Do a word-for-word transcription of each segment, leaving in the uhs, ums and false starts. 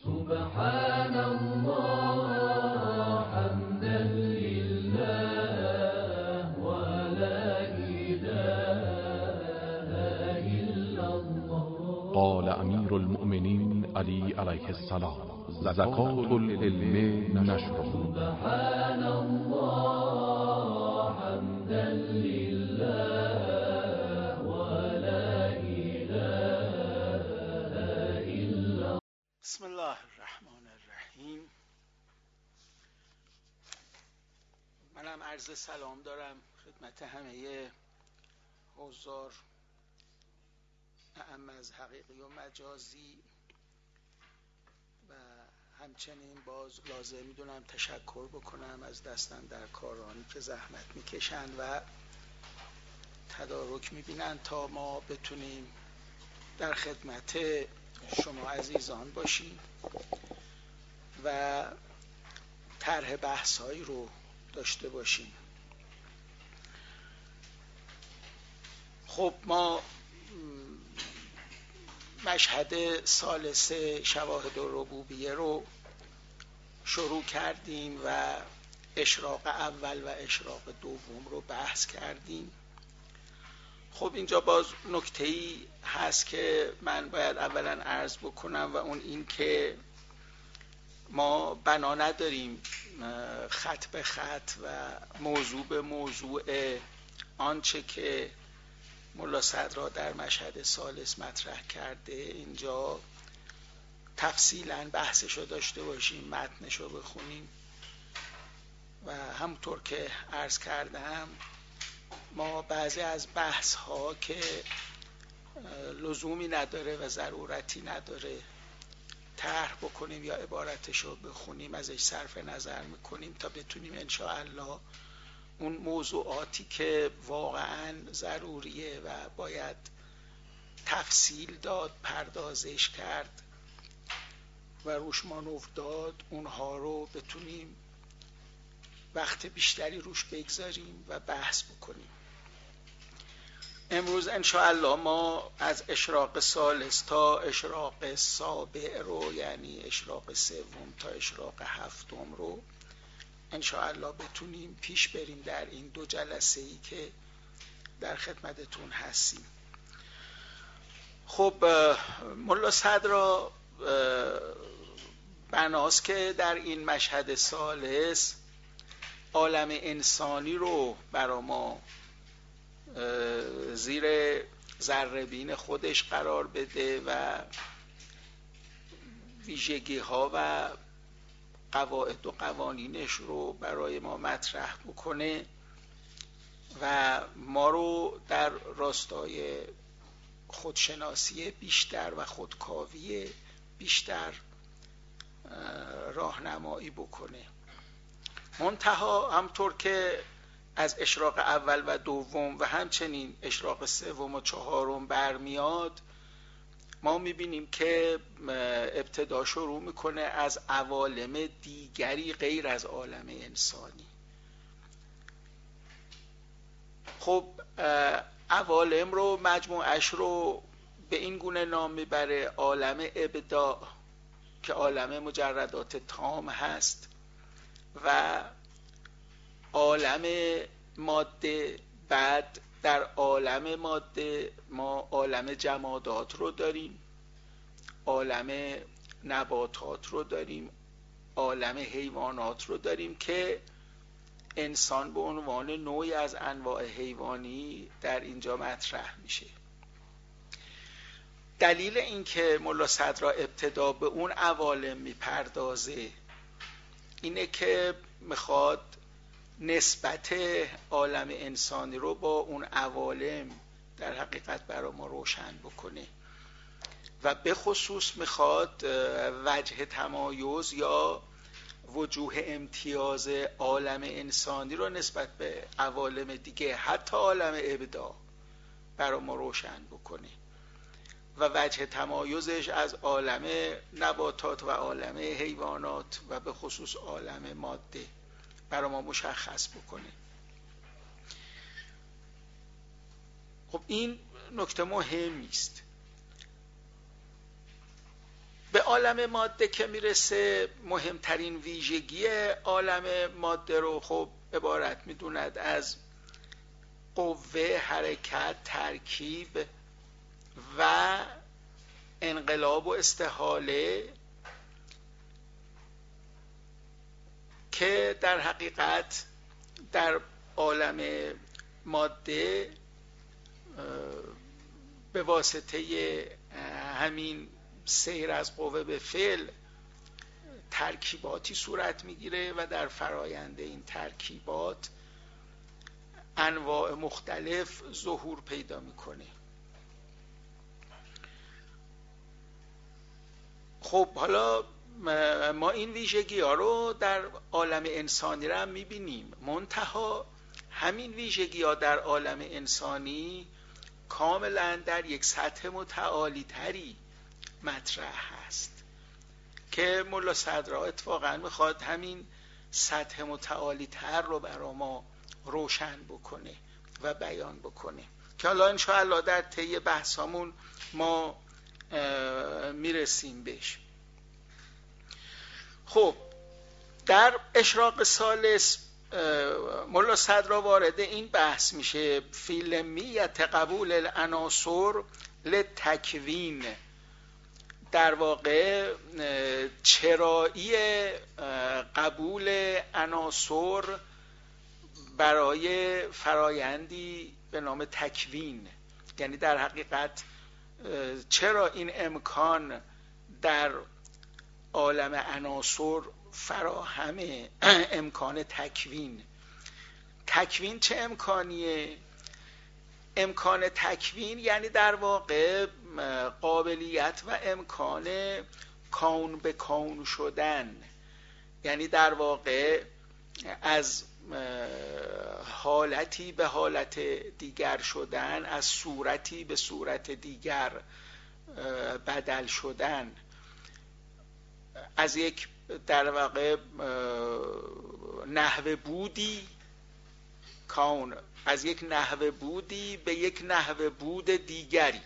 سبحان الله حمدا لله ولا إله إلا الله. قال امیر المؤمنین علی علیه السلام: زکات العلم نشر. سبحان الله حمدا لله ولا إله إلا. بسم الله الرحمن الرحیم. منم عرض سلام دارم خدمت همه حضار، اعم از حقیقی و مجازی، و همچنین باز لازم میدونم تشکر بکنم از دستن در کارانی که زحمت میکشند و تدارک میبینند تا ما بتونیم در خدمت شما عزیزان باشیم و طرح بحث‌هایی رو داشته باشیم. خب ما مشهد ثالث شواهد الربوبیه رو شروع کردیم و اشراق اول و اشراق دوم رو بحث کردیم. خب اینجا باز نکته‌ای هست که من باید اولا عرض بکنم و اون این که ما بنا نداریم خط به خط و موضوع به موضوع آنچه که ملا صدرا در مشهد ثالث مطرح کرده اینجا تفصیلا بحثشو داشته باشیم، متنشو بخونیم و همونطور که عرض کردم ما بعضی از بحث ها که لزومی نداره و ضرورتی نداره طرح بکنیم یا عبارتشو بخونیم ازش صرف نظر میکنیم تا بتونیم انشاءالله اون موضوعاتی که واقعا ضروریه و باید تفصیل داد، پردازش کرد و روش مانور داد، اونها رو بتونیم وقت بیشتری روش بگذاریم و بحث بکنیم. امروز انشاءالله ما از اشراق ثالث تا اشراق سابع رو، یعنی اشراق سوم تا اشراق هفتم رو انشاءالله بتونیم پیش بریم در این دو جلسه ای که در خدمتتون هستیم. خب ملا صدرا بناست که در این مشهد ثالث عالم انسانی رو برا ما زیر ذره‌بین خودش قرار بده و ویژگی ها و قواعد و قوانینش رو برای ما مطرح بکنه و ما رو در راستای خودشناسی بیشتر و خودکاوی بیشتر راهنمایی بکنه. منتها همطور که از اشراق اول و دوم و همچنین اشراق سوم و چهارم برمیاد، ما میبینیم که ابتدا شروع میکنه از عوالم دیگری غیر از عالم انسانی. خب عوالم رو مجموعش رو به این گونه نام میبره: عالم ابداع که عالم مجردات تام هست و عالم ماده. بعد در عالم ماده ما عالم جمادات رو داریم، عالم نباتات رو داریم، عالم حیوانات رو داریم که انسان به عنوان نوعی از انواع حیوانی در اینجا مطرح میشه. دلیل این که ملا صدرا ابتدا به اون عوالم میپردازه اینه که میخواد نسبت عالم انسانی رو با اون عوالم در حقیقت برای ما روشن بکنه و به خصوص میخواد وجه تمایز یا وجوه امتیاز عالم انسانی رو نسبت به عوالم دیگه حتی عالم ابداع برای ما روشن بکنه و وجه تمایزش از عالم نباتات و عالم حیوانات و به خصوص عالم ماده برای ما مشخص بکنه. خب این نکته مهمی است. به عالم ماده که میرسه، مهمترین ویژگی عالم ماده رو خب عبارت میدوند از قوه، حرکت، ترکیب و انقلاب و استحاله که در حقیقت در عالم ماده به واسطه همین سیر از قوه به فعل ترکیباتی صورت میگیره و در فرایند این ترکیبات انواع مختلف ظهور پیدا میکنه. خب حالا ما این ویژگی ها رو در عالم انسانی رو هم میبینیم، منتها همین ویژگی ها در عالم انسانی کاملا در یک سطح متعالی تری مطرح هست که ملا صدرا اتفاقا میخواد همین سطح متعالی تر رو برای ما روشن بکنه و بیان بکنه که حالا انشاءالله در طی بحثامون ما میرسیم بهش. خب در اشراق ثالث ملا صدرا وارد این بحث میشه فی لمیت قبول العناصر لتکوین، در واقع چرایی قبول عناصر برای فرایندی به نام تکوین، یعنی در حقیقت چرا این امکان در عالم عناصر فراهمه، امکان تکوین. تکوین چه امکانیه؟ امکان تکوین یعنی در واقع قابلیت و امکان کون به کون شدن، یعنی در واقع از حالتی به حالت دیگر شدن، از صورتی به صورت دیگر بدل شدن، از یک در واقع نحو بودی کون، از یک نحو بودی به یک نحو بود دیگری.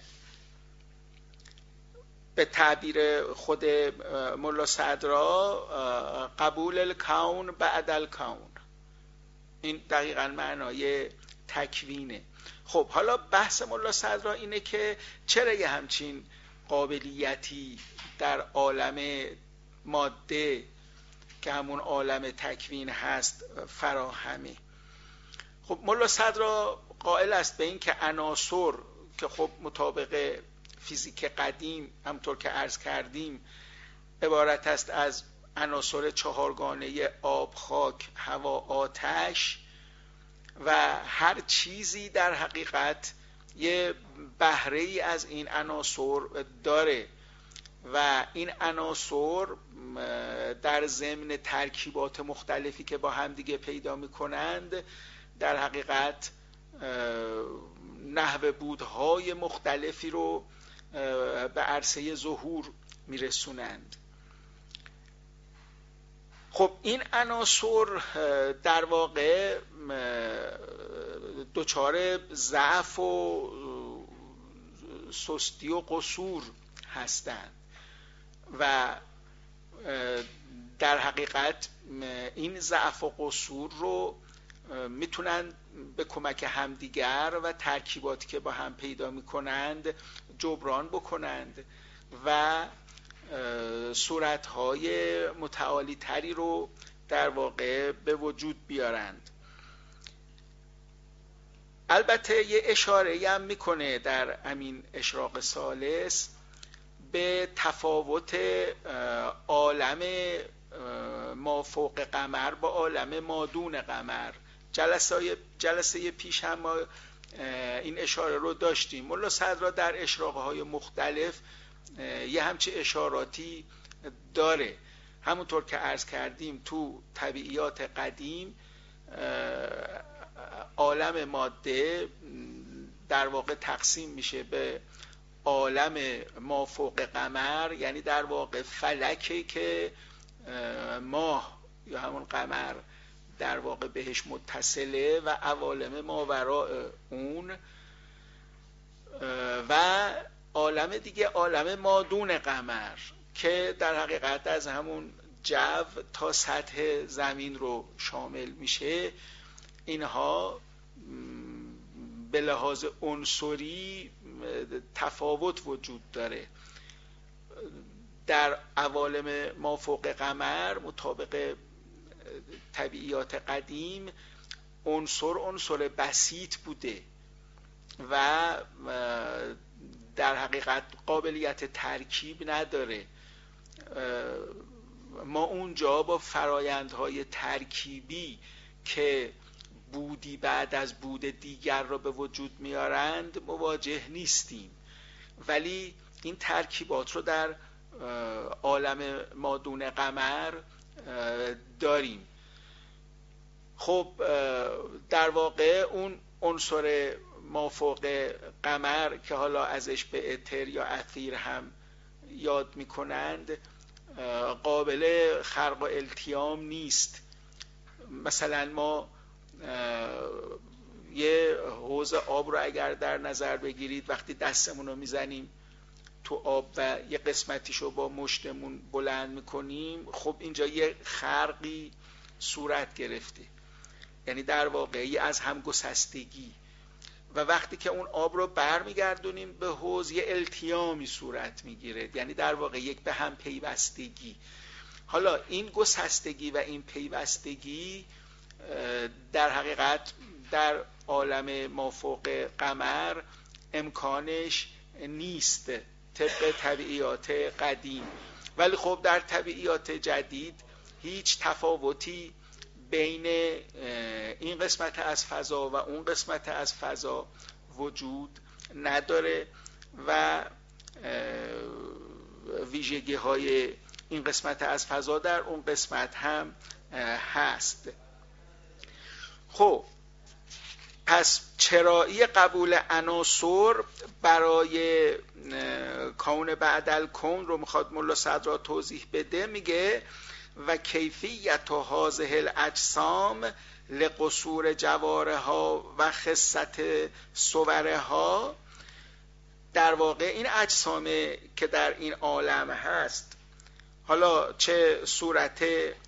به تعبیر خود ملا صدرا قبول الکون بعد الکون، این دقیقاً معنای تکوینه. خب حالا بحث ملا صدرا اینه که چرا یه همچین قابلیتی در عالم ماده که همون عالم تکوین هست فراهمه. خب ملا صدرا قائل است به این که عناصر که خب مطابق فیزیک قدیم همطور که عرض کردیم عبارت است از عناصر چهارگانه آب، خاک، هوا، آتش و هر چیزی در حقیقت یه بهره ای از این عناصر داره و این عناصر در ضمن ترکیبات مختلفی که با هم دیگه پیدا می‌کنند در حقیقت نحو بودهای مختلفی رو به عرصه ظهور میرسونند. خب این عناصر در واقع دچار ضعف و سستی و قصور هستند و در حقیقت این ضعف و قصور رو میتونن به کمک همدیگر و ترکیباتی که با هم پیدا میکنند جبران بکنند و صورتهای متعالی تری رو در واقع به وجود بیارند. البته یه اشاره هم میکنه در همین اشراق ثالث به تفاوت عالم ما فوق قمر با عالم ما دون قمر. جلسه جلسه پیش هم ما این اشاره رو داشتیم. ملا صدرا در اشراقه های مختلف یه همچه اشاراتی داره. همونطور که عرض کردیم تو طبیعیات قدیم عالم ماده در واقع تقسیم میشه به عالم ما فوق قمر، یعنی در واقع فلکی که ماه یا همون قمر در واقع بهش متصله و عوالم ماوراء اون، و عالم دیگه عالم ما دون قمر که در حقیقت از همون جو تا سطح زمین رو شامل میشه، اینها به لحاظ عنصری تفاوت وجود داره. در عوالم مافوق قمر مطابق طبیعیات قدیم عنصر عنصر بسیط بوده و در حقیقت قابلیت ترکیب نداره. ما اونجا با فرایندهای ترکیبی که بودی بعد از بود دیگر را به وجود میارند مواجه نیستیم، ولی این ترکیبات رو در عالم مادون قمر داریم. خب در واقع اون عنصر مافوق قمر که حالا ازش به اتر یا اثیر هم یاد میکنند قابل خرق و التیام نیست. مثلا ما یه حوض آب رو اگر در نظر بگیرید، وقتی دستمون رو میزنیم تو آب و یه قسمتیشو با مشتمون بلند میکنیم، خب اینجا یه خرقی صورت گرفته، یعنی در واقعی از هم گسستگی، و وقتی که اون آب رو برمیگردونیم به حوض یه التیامی صورت میگیره، یعنی در واقع یک به هم پیوستگی. حالا این گسستگی و این پیوستگی در حقیقت در عالم مافوق قمر امکانش نیست طبق طبیعیات قدیم، ولی خب در طبیعیات جدید هیچ تفاوتی بین این قسمت از فضا و اون قسمت از فضا وجود نداره و ویژگی های این قسمت از فضا در اون قسمت هم هست. خب پس چرایی قبول عناصر برای کون بعد الکون رو میخواد ملا صدرا توضیح بده. میگه و کیفیت هذه الاجسام لقصور جوارها و خست صورها، در واقع این اجسام که در این عالم هست، حالا چه صورت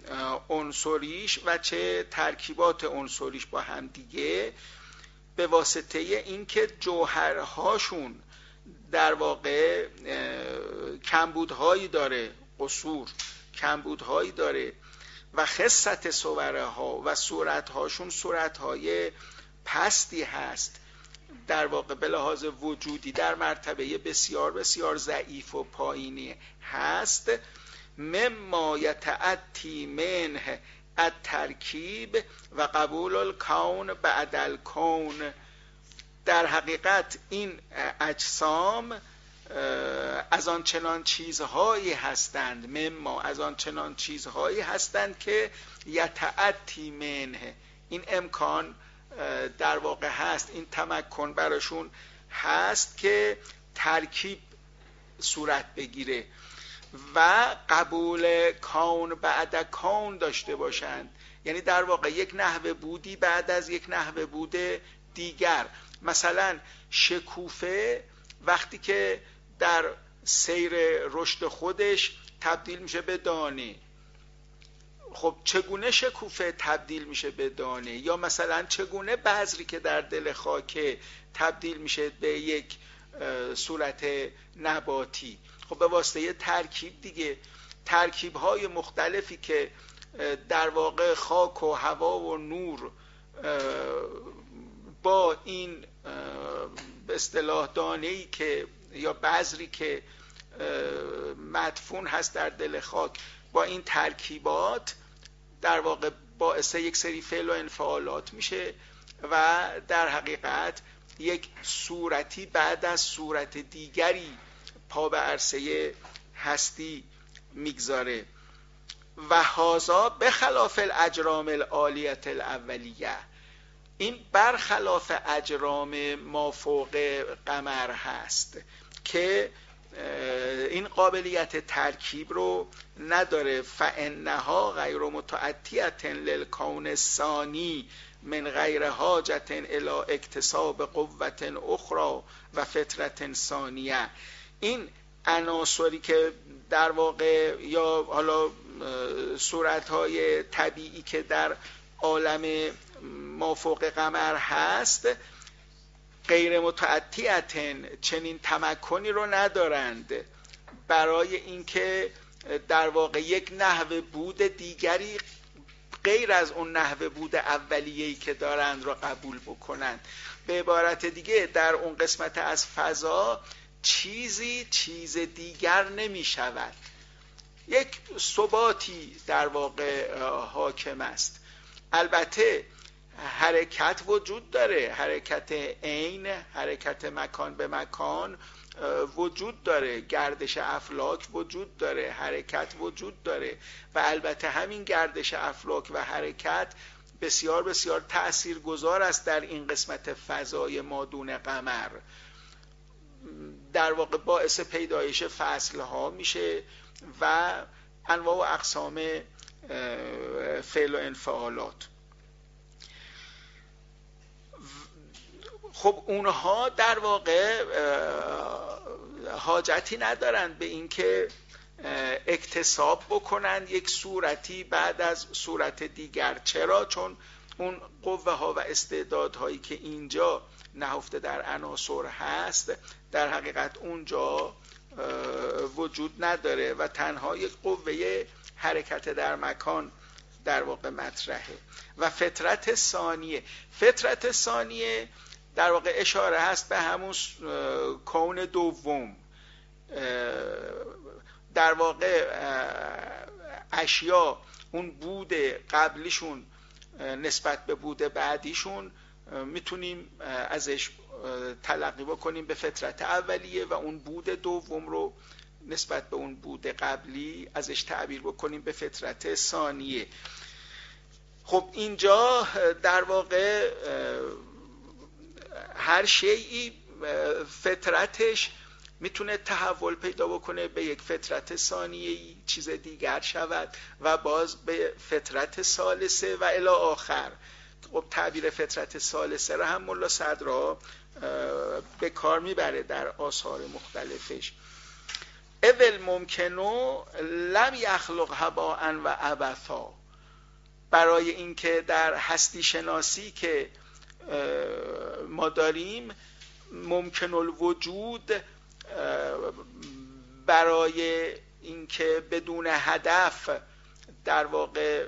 عنصریش و چه ترکیبات عنصریش با هم دیگه، به واسطه اینکه جوهرهاشون در واقع کمبودهایی داره، قصور کمبودهایی داره، و خست صورها و صورتهاشون صورتهای پستی هست، در واقع به لحاظ وجودی در مرتبه بسیار بسیار ضعیف و پایینی هست. مما یتأتی منه الترکیب و قبول الکون بعد الکون، در حقیقت این اجسام از آن چنان چیزهایی هستند، مما از آن چنان چیزهایی هستند که یتأتی منه، این امکان در واقع هست، این تمکن براشون هست که ترکیب صورت بگیره و قبول کون بعد کون داشته باشند، یعنی در واقع یک نحوه بودی بعد از یک نحوه بود دیگر. مثلا شکوفه وقتی که در سیر رشد خودش تبدیل میشه به دانه، خب چگونه شکوفه تبدیل میشه به دانه؟ یا مثلا چگونه بذری که در دل خاک تبدیل میشه به یک صورت نباتی؟ خب به واسطه ترکیب دیگه، ترکیب های مختلفی که در واقع خاک و هوا و نور با این به اصطلاح دانه‌ای که یا بذری که مدفون هست در دل خاک، با این ترکیبات در واقع باعث یک سری فعل و انفعالات میشه و در حقیقت یک صورتی بعد از صورت دیگری پا به عرصه هستی میگذاره. و هذا بخلاف الاجرام العالیه الاولیه، این برخلاف اجرام مافوق قمر هست که این قابلیت ترکیب رو نداره. فانها غیر متعتیه للکون الثانی من غیر حاجت الی اکتساب قوت اخرى و فطرت ثانیه. این عناصری که در واقع یا حالا صورت‌های طبیعی که در عالم مافوق قمر هست غیر متعطیتن، چنین تمکنی رو ندارند برای اینکه در واقع یک نحو بود دیگری غیر از اون نحو بود اولیه‌ای که دارند رو قبول بکنند. به عبارت دیگه در اون قسمت از فضا چیزی چیز دیگر نمی شود، یک ثباتی در واقع حاکم است. البته حرکت وجود داره، حرکت عین، حرکت مکان به مکان وجود داره، گردش افلاک وجود داره، حرکت وجود داره و البته همین گردش افلاک و حرکت بسیار بسیار تأثیرگذار است در این قسمت فضای مادون قمر. در واقع باعث پیدایش فصلها میشه و انواع و اقسام فعل و انفعالات. خب اونها در واقع حاجتی ندارند به اینکه اکتساب بکنند یک صورتی بعد از صورت دیگر. چرا؟ چون اون قوه ها و استعدادهایی که اینجا نهفته در عناصر هست در حقیقت اونجا وجود نداره و تنها یک قوه حرکت در مکان در واقع مطرحه. و فطرت ثانیه، فطرت ثانیه در واقع اشاره هست به همون کون دوم. در واقع اشیا اون بود قبلیشون نسبت به بود بعدیشون میتونیم ازش تلقی بکنیم به فطرت اولیه و اون بود دوم رو نسبت به اون بود قبلی ازش تعبیر بکنیم به فطرت ثانیه. خب اینجا در واقع هر شیئی فطرتش میتونه تحول پیدا بکنه به یک فطرت ثانیه‌ای، چیز دیگر شود و باز به فطرت ثالثه و الی آخر. خب تعبیر فطرت ثالثه را هم ملا صدرا به کار میبره در آثار مختلفش. اول ممکنو لم یخلق هباء و عبثا، برای اینکه در هستی شناسی که ما داریم ممکن الوجود برای اینکه بدون هدف در واقع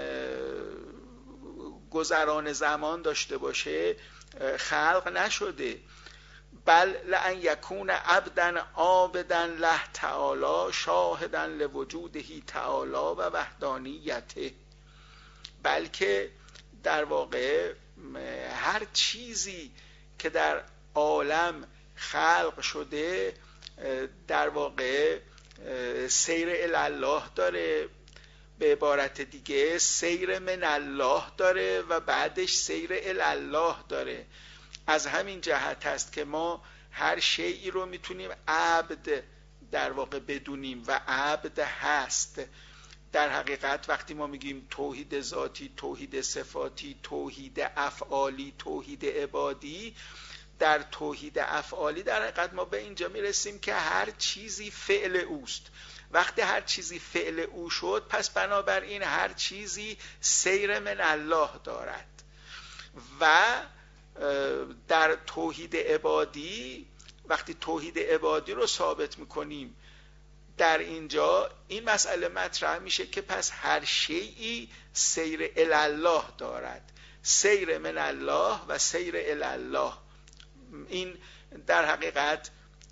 گذران زمان داشته باشه خلق نشده، بل لأن یکون عبدا عابدا له تعالی شاهدا لوجوده تعالی و وحدانیته، بلکه در واقع هر چیزی که در عالم خلق شده در واقع سیر الی الله داره، به عبارت دیگه سیر من الله داره و بعدش سیر الی الله داره. از همین جهت است که ما هر شیئی رو میتونیم عبد در واقع بدونیم و عبد هست. در حقیقت وقتی ما میگیم توحید ذاتی، توحید صفاتی، توحید افعالی، توحید عبادی، در توحید افعالی در حقیقت ما به اینجا میرسیم که هر چیزی فعل اوست. وقتی هر چیزی فعل او شد پس بنابراین هر چیزی سیر من الله دارد. و در توحید عبادی وقتی توحید عبادی رو ثابت میکنیم در اینجا این مسئله مطرح میشه که پس هر شیئی سیر الی الله دارد، سیر من الله و سیر الی الله. این در حقیقت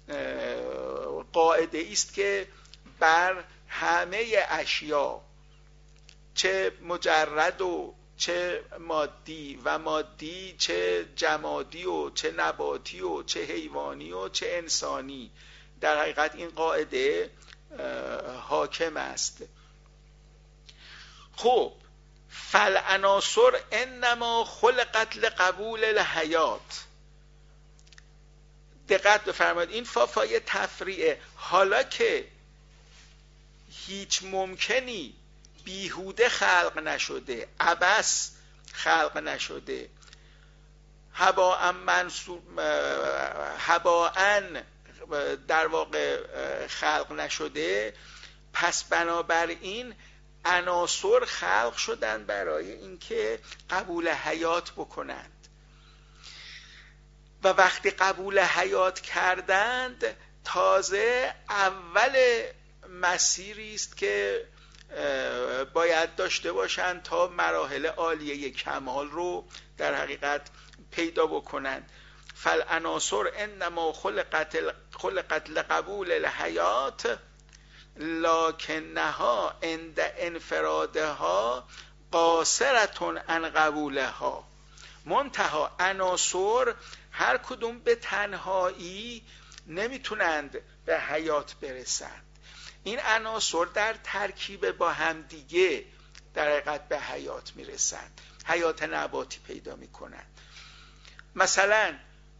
قاعده است که بر همه اشیا چه مجرد و چه مادی و مادی، چه جمادی و چه نباتی و چه حیوانی و چه انسانی، در حقیقت این قاعده حاکم است. خب فالعناصر انما خلقت لقبول الحیات. دقت بفرمایید این فافای تفریعه. حالا که هیچ ممکنی بیهوده خلق نشده، عبث خلق نشده، هباء منصوب هباء در واقع خلق نشده، پس بنابراین عناصر خلق شدن برای اینکه قبول حیات بکنند و وقتی قبول حیات کردند تازه اول مسیری است که باید داشته باشند تا مراحل عالیه کمال رو در حقیقت پیدا بکنند. فالعناصر انما خلقت خلقت لقبول الحیات لکنها عند انفرادها قاصرة عن قبولها. منتها عناصر هر کدوم به تنهایی نمیتونند به حیات برسند. این عناصر در ترکیب با هم دیگه در حقیقت به حیات میرسند، حیات نباتی پیدا میکنند. مثلا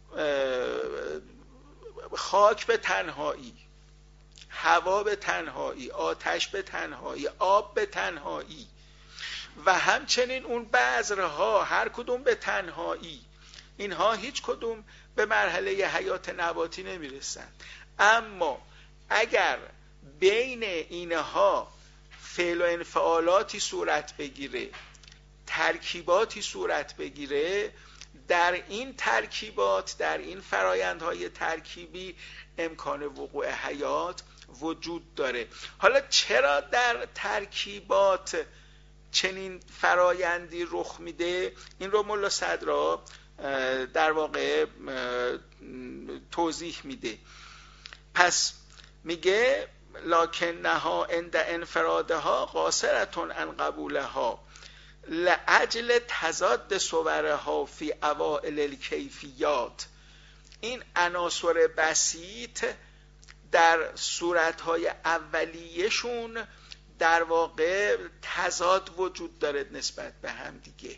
خاک به تنهایی، هوا به تنهایی، آتش به تنهایی، آب به تنهایی و همچنین اون بذرها هر کدوم به تنهایی، اینها هیچ کدوم به مرحله حیات نباتی نمیرسند. اما اگر بین اینها فعل و انفعالاتی صورت بگیره، ترکیباتی صورت بگیره، در این ترکیبات، در این فرایندهای ترکیبی امکان وقوع حیات وجود داره. حالا چرا در ترکیبات چنین فرایندی رخ میده؟ این رو ملا صدرا در واقع توضیح میده. پس میگه لکنها عند انفرادها قاصرة عن قبولها لاجل تضاد صورها فی اوائل الکیفیات. این عناصر بسیط در صورتهای اولیه‌شون در واقع تضاد وجود داره نسبت به هم دیگه.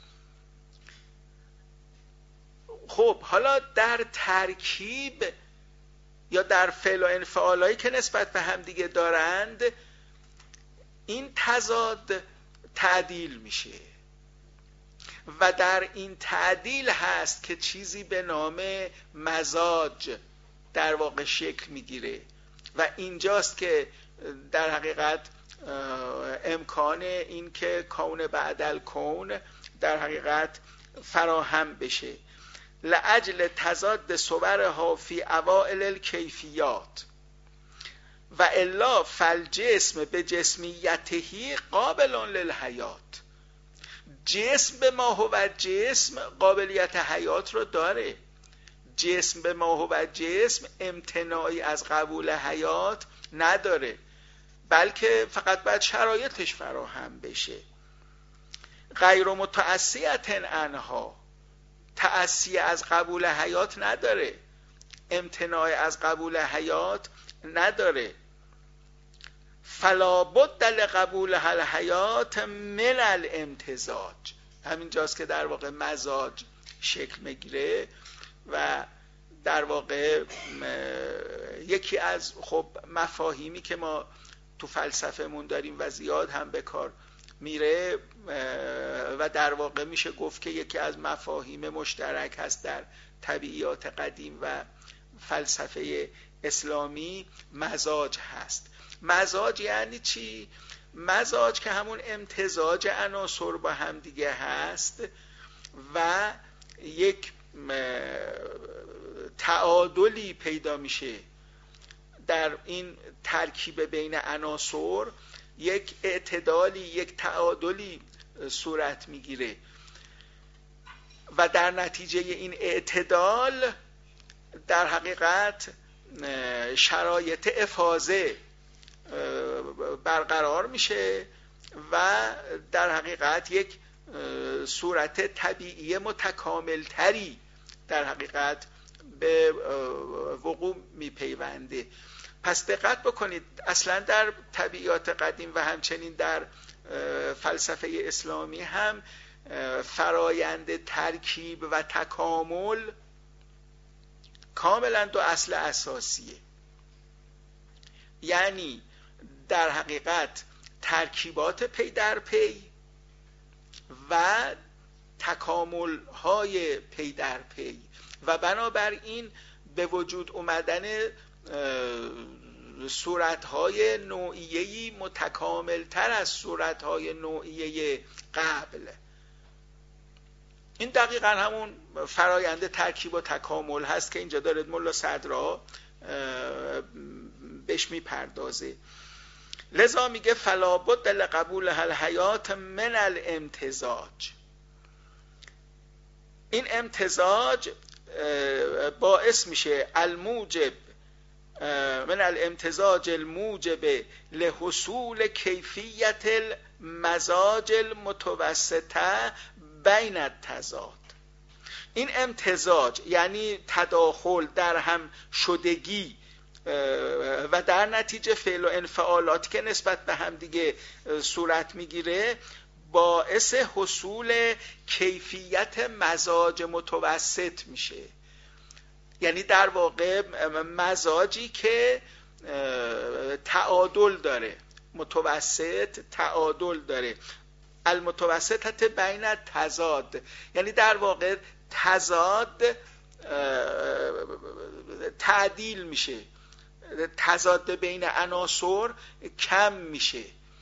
خب حالا در ترکیب یا در فعل و انفعالایی که نسبت به هم دیگه دارند، این تضاد تعدیل میشه و در این تعدیل هست که چیزی به نام مزاج در واقع شکل میگیره و اینجاست که در حقیقت امکان این که کون بعد الکون در حقیقت فراهم بشه. لاجل تضاد صورها فی اوائل الکیفیات و الا فالجسم به جسمیته قابل للحیات. جسم به ما هو جسم قابلیت حیات رو داره. جسم به ما هو جسم امتناعی از قبول حیات نداره، بلکه فقط باید شرایطش فراهم بشه. غیر متعصیة عنها، تعصیه از قبول حیات نداره، امتناع از قبول حیات نداره. فلا بد لقبول الحیات من الامتزاج. همین جاست که در واقع مزاج شکل میگیره و در واقع یکی از خب مفاهیمی که ما تو فلسفه‌مون داریم و زیاد هم به کار میره و در واقع میشه گفت که یکی از مفاهیم مشترک هست در طبیعیات قدیم و فلسفه اسلامی، مزاج هست. مزاج یعنی چی؟ مزاج که همون امتزاج عناصر با هم دیگه هست و یک تعادلی پیدا میشه در این ترکیب بین عناصر، یک اعتدالی، یک تعادلی صورت میگیره و در نتیجه این اعتدال در حقیقت شرایط افاضه برقرار میشه و در حقیقت یک صورت طبیعی متکامل تری در حقیقت به وقوع میپیونده. پس دقت بکنید، اصلا در طبیعیات قدیم و همچنین در فلسفه اسلامی هم فرایند ترکیب و تکامل کاملا دو اصل اساسیه. یعنی در حقیقت ترکیبات پی در پی و تکامل های پی در پی و بنابراین به وجود اومدن صورتهای نوعیه‌ای متکاملتر از صورتهای نوعیه قبل. این دقیقا همون فرایند ترکیب و تکامل هست که اینجا داره ملا صدرا بهش میپردازه. لذا میگه فلا بد لقبول الحیات من الامتزاج. این امتزاج باعث میشه الموجب من الامتزاج الموجب لحصول کیفیت المزاج المتوسطه بین التضاد. این امتزاج یعنی تداخل در هم شدگی و در نتیجه فعل و انفعالاتی که نسبت به هم دیگه صورت میگیره باعث حصول کیفیت مزاج متوسط میشه. یعنی در واقع مزاجی که تعادل داره، متوسط تعادل داره. المتوسطت بین تضاد، یعنی در واقع تضاد تعدیل میشه، تضاد بین عناصر کم میشه.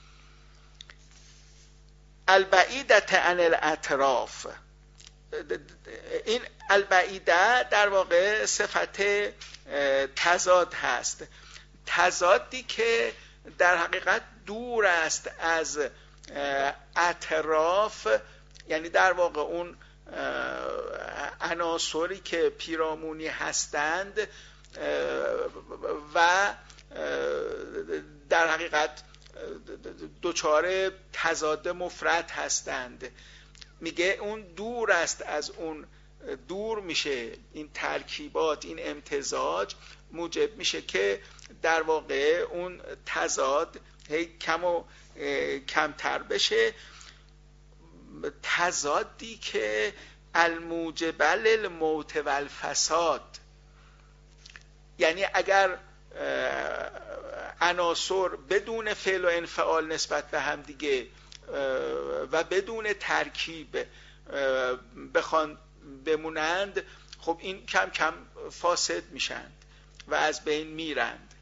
البعیدت عن الاطراف، این البعیده در واقع صفت تضاد هست، تضادی که در حقیقت دور است از اطراف، یعنی در واقع اون عناصری که پیرامونی هستند و در حقیقت دچار تضاد مفرد هستند. میگه اون دور است از اون، دور میشه این ترکیبات، این امتزاج موجب میشه که در واقع اون تضاد هی کم و کمتر بشه. تضادی که الموجب للموت و الفساد، یعنی اگر عناصر بدون فعل و انفعال نسبت به هم دیگه و بدون ترکیب بخوان بمونند، خب این کم کم فاسد میشند و از بین میرند.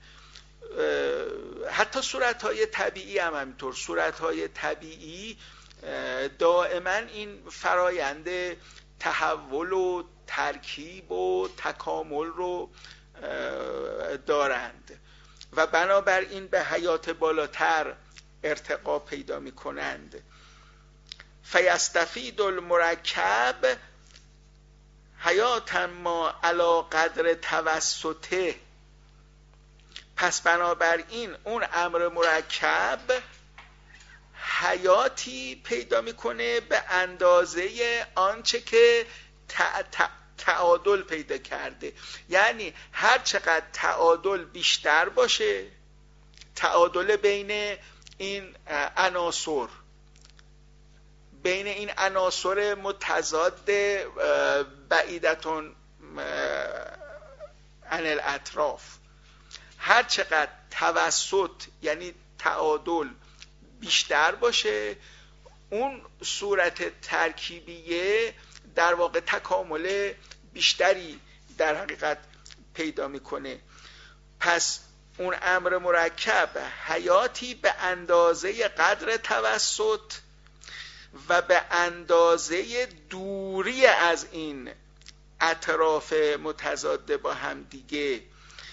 حتی صورتهای طبیعی هم همینطور. صورتهای طبیعی دائما این فرایند تحول و ترکیب و تکامل رو دارند و بنابراین به حیات بالاتر ارتقا پیدا می کنند. فیستفید المرکب حیاتا ما علی قدر توسطه. پس بنابراین اون امر مرکب حیاتی پیدا میکنه به اندازه آنچه که تعادل پیدا کرده. یعنی هر چقدر تعادل بیشتر باشه، تعادل بین این عناصر، بین این عناصر متضاد بعیدتون عن الاطراف، هر چقدر توسط یعنی تعادل بیشتر باشه، اون صورت ترکیبیه در واقع تکامل بیشتری در حقیقت پیدا میکنه. پس اون امر مرکب حیاتی به اندازه قدر توسط و به اندازه دوری از این اطراف متضاد با هم دیگه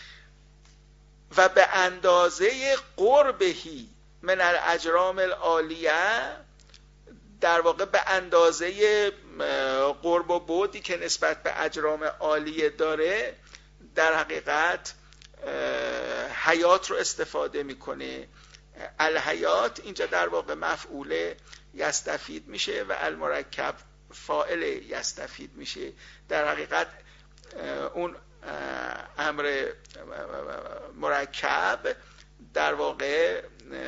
و به اندازه قربهی من الاجرام العالیه، در واقع به اندازه قرب و بعدی که نسبت به اجرام عالیه داره در حقیقت حیات رو استفاده میکنه. الحیات اینجا در واقع مفعول یستفید میشه و المرکب فاعل یستفید میشه. در حقیقت اون امر مرکب در واقع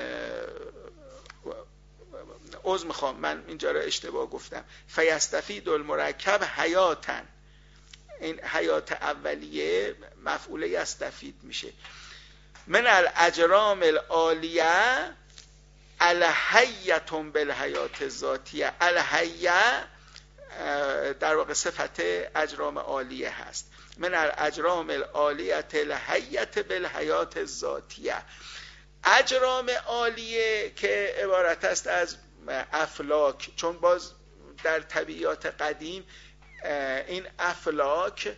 عذر میخوام من اینجا رو اشتباه گفتم، فیستفید المرکب حیاتن، این حیات اولیه مفعول یستفید میشه. من الاجرام العالیه الحیتون بالحیات ذاتیه. الحیه در واقع صفت اجرام عالیه هست. من الاجرام العالیت الحیت بالحیات الذاتیه. اجرام عالیه که عبارت است از افلاک، چون باز در طبیعیات قدیم این افلاک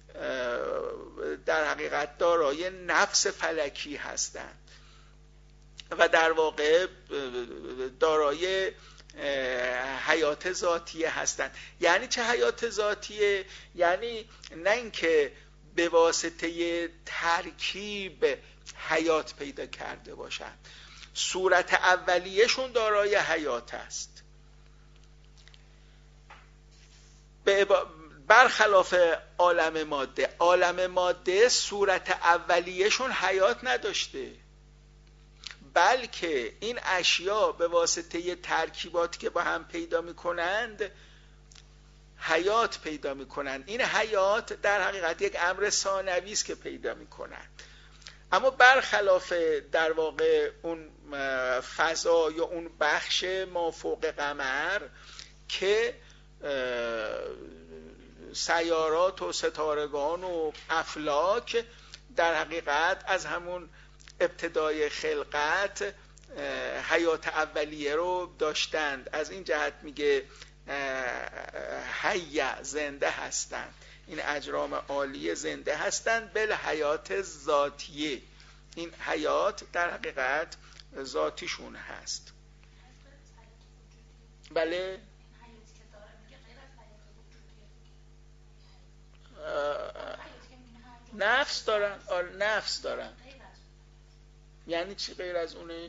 در حقیقت دارای نفس فلکی هستند و در واقع دارای حیات ذاتیه هستند. یعنی چه حیات ذاتیه؟ یعنی نه اینکه به واسطه ترکیب حیات پیدا کرده باشند، صورت اولیه‌شون دارای حیات است، برخلاف عالم ماده. عالم ماده صورت اولیه‌شون حیات نداشته، بلکه این اشیا به واسطه ترکیباتی که با هم پیدا میکنند حیات پیدا میکنند. این حیات در حقیقت یک امر ثانوی است که پیدا میکنند. اما برخلاف در واقع اون فضا یا اون بخش مافوق قمر که سیارات و ستارگان و افلاک در حقیقت از همون ابتدای خلقت حیات اولیه رو داشتند. از این جهت میگه حی، زنده هستند. این اجرام عالیه زنده هستند بل حیات ذاتیه. این حیات در حقیقت ذاتیشون هست. بله نفس دارن. آره نفس دارن. یعنی چی غیر از اونه؟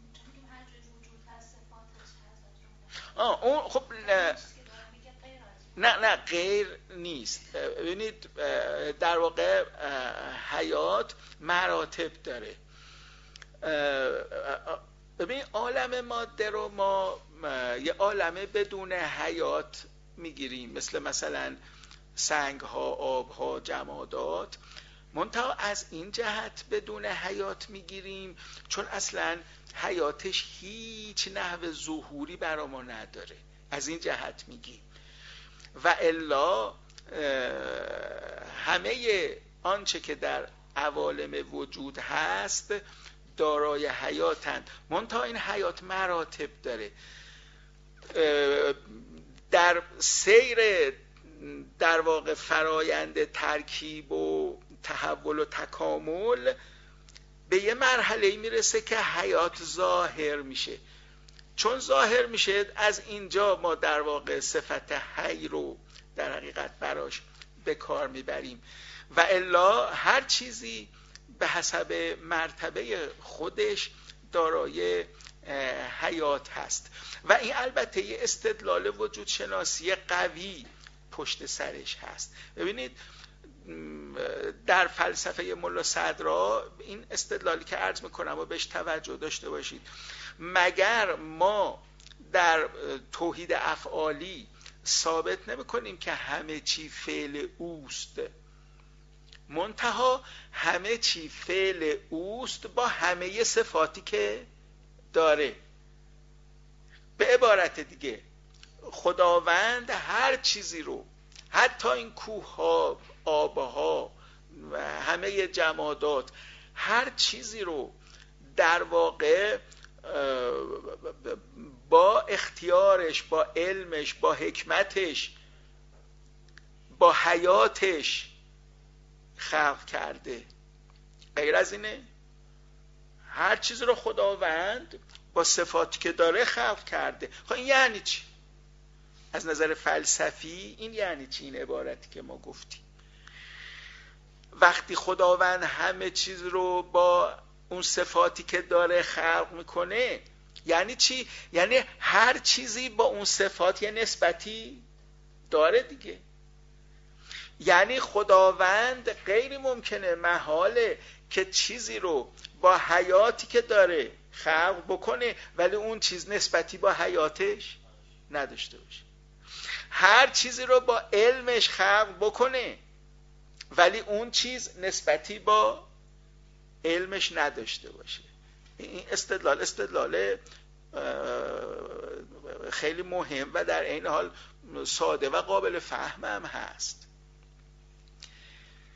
آه اون خب نه نه, نه غیر نیست. ببینید در واقع حیات مراتب داره. ببین عالم ماده رو ما یه عالمه بدون حیات میگیریم، مثل مثلا سنگ ها، آب ها، جمادات. منتها از این جهت بدون حیات میگیریم چون اصلا حیاتش هیچ نحو ظهوری برا ما نداره. از این جهت میگیم. و الا همه آنچه که در عوالم وجود هست دارای حیاتند، منتها این حیات مراتب داره. در سیر در واقع فرایند ترکیب و تحول و تکامل به یه مرحله میرسه که حیات ظاهر میشه. چون ظاهر میشه از اینجا ما در واقع صفت حی رو در حقیقت براش به کار میبریم. و الا هر چیزی به حسب مرتبه خودش دارای حیات هست. و این البته یه استدلال وجود شناسی قوی پشت سرش هست. ببینید در فلسفه ملا صدرا این استدلالی که عرض میکنم و بهش توجه داشته باشید. مگر ما در توحید افعالی ثابت نمیکنیم که همه چی فعل اوست، منتها همه چی فعل اوست با همه صفاتی که داره. به عبارت دیگه خداوند هر چیزی رو، حتی این کوه ها، آبها و همه جمادات، هر چیزی رو در واقع با اختیارش، با علمش، با حکمتش، با حیاتش خلق کرده. غیر از اینه؟ هر چیز رو خداوند با صفاتی که داره خلق کرده. خب این یعنی چی؟ از نظر فلسفی این یعنی چی این عبارتی که ما گفتیم؟ وقتی خداوند همه چیز رو با اون صفاتی که داره خلق میکنه یعنی چی؟ یعنی هر چیزی با اون صفات یه نسبتی داره دیگه. یعنی خداوند غیر ممکنه، محاله که چیزی رو با حیاتی که داره خلق بکنه ولی اون چیز نسبتی با حیاتش نداشته باشه. هر چیزی رو با علمش خلق بکنه ولی اون چیز نسبتی با علمش نداشته باشه. این استدلال استدلال خیلی مهم و در این حال ساده و قابل فهم هم هست.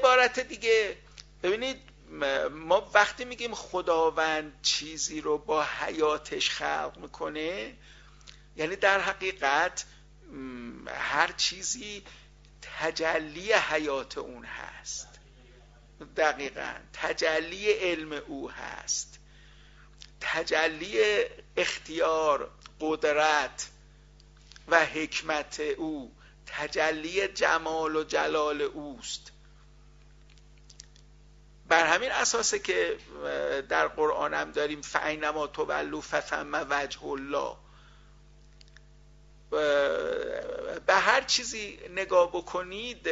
عبارت دیگه ببینید، ما وقتی میگیم خداوند چیزی رو با حیاتش خلق میکنه، یعنی در حقیقت هر چیزی تجلی حیات اون هست. دقیقاً تجلی علم او هست، تجلی اختیار، قدرت و حکمت او، تجلی جمال و جلال اوست. بر همین اساسه که در قرآن هم داریم فَأَیْنَمَا تُوَلُّوا فَثَمَّ وجه الله. به هر چیزی نگاه بکنید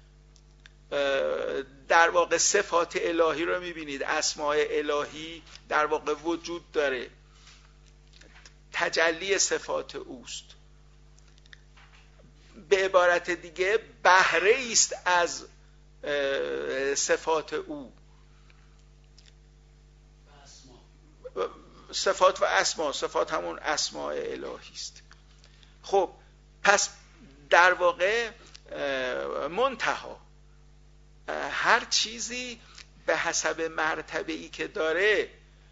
در واقع صفات الهی رو میبینید، اسماء الهی در واقع وجود داره، تجلی صفات اوست. به عبارت دیگه بهره است از صفات او، صفات و اسما. صفات همون اسماء الهی است. خب پس در واقع منتها هر چیزی به حسب مرتبه‌ای که داره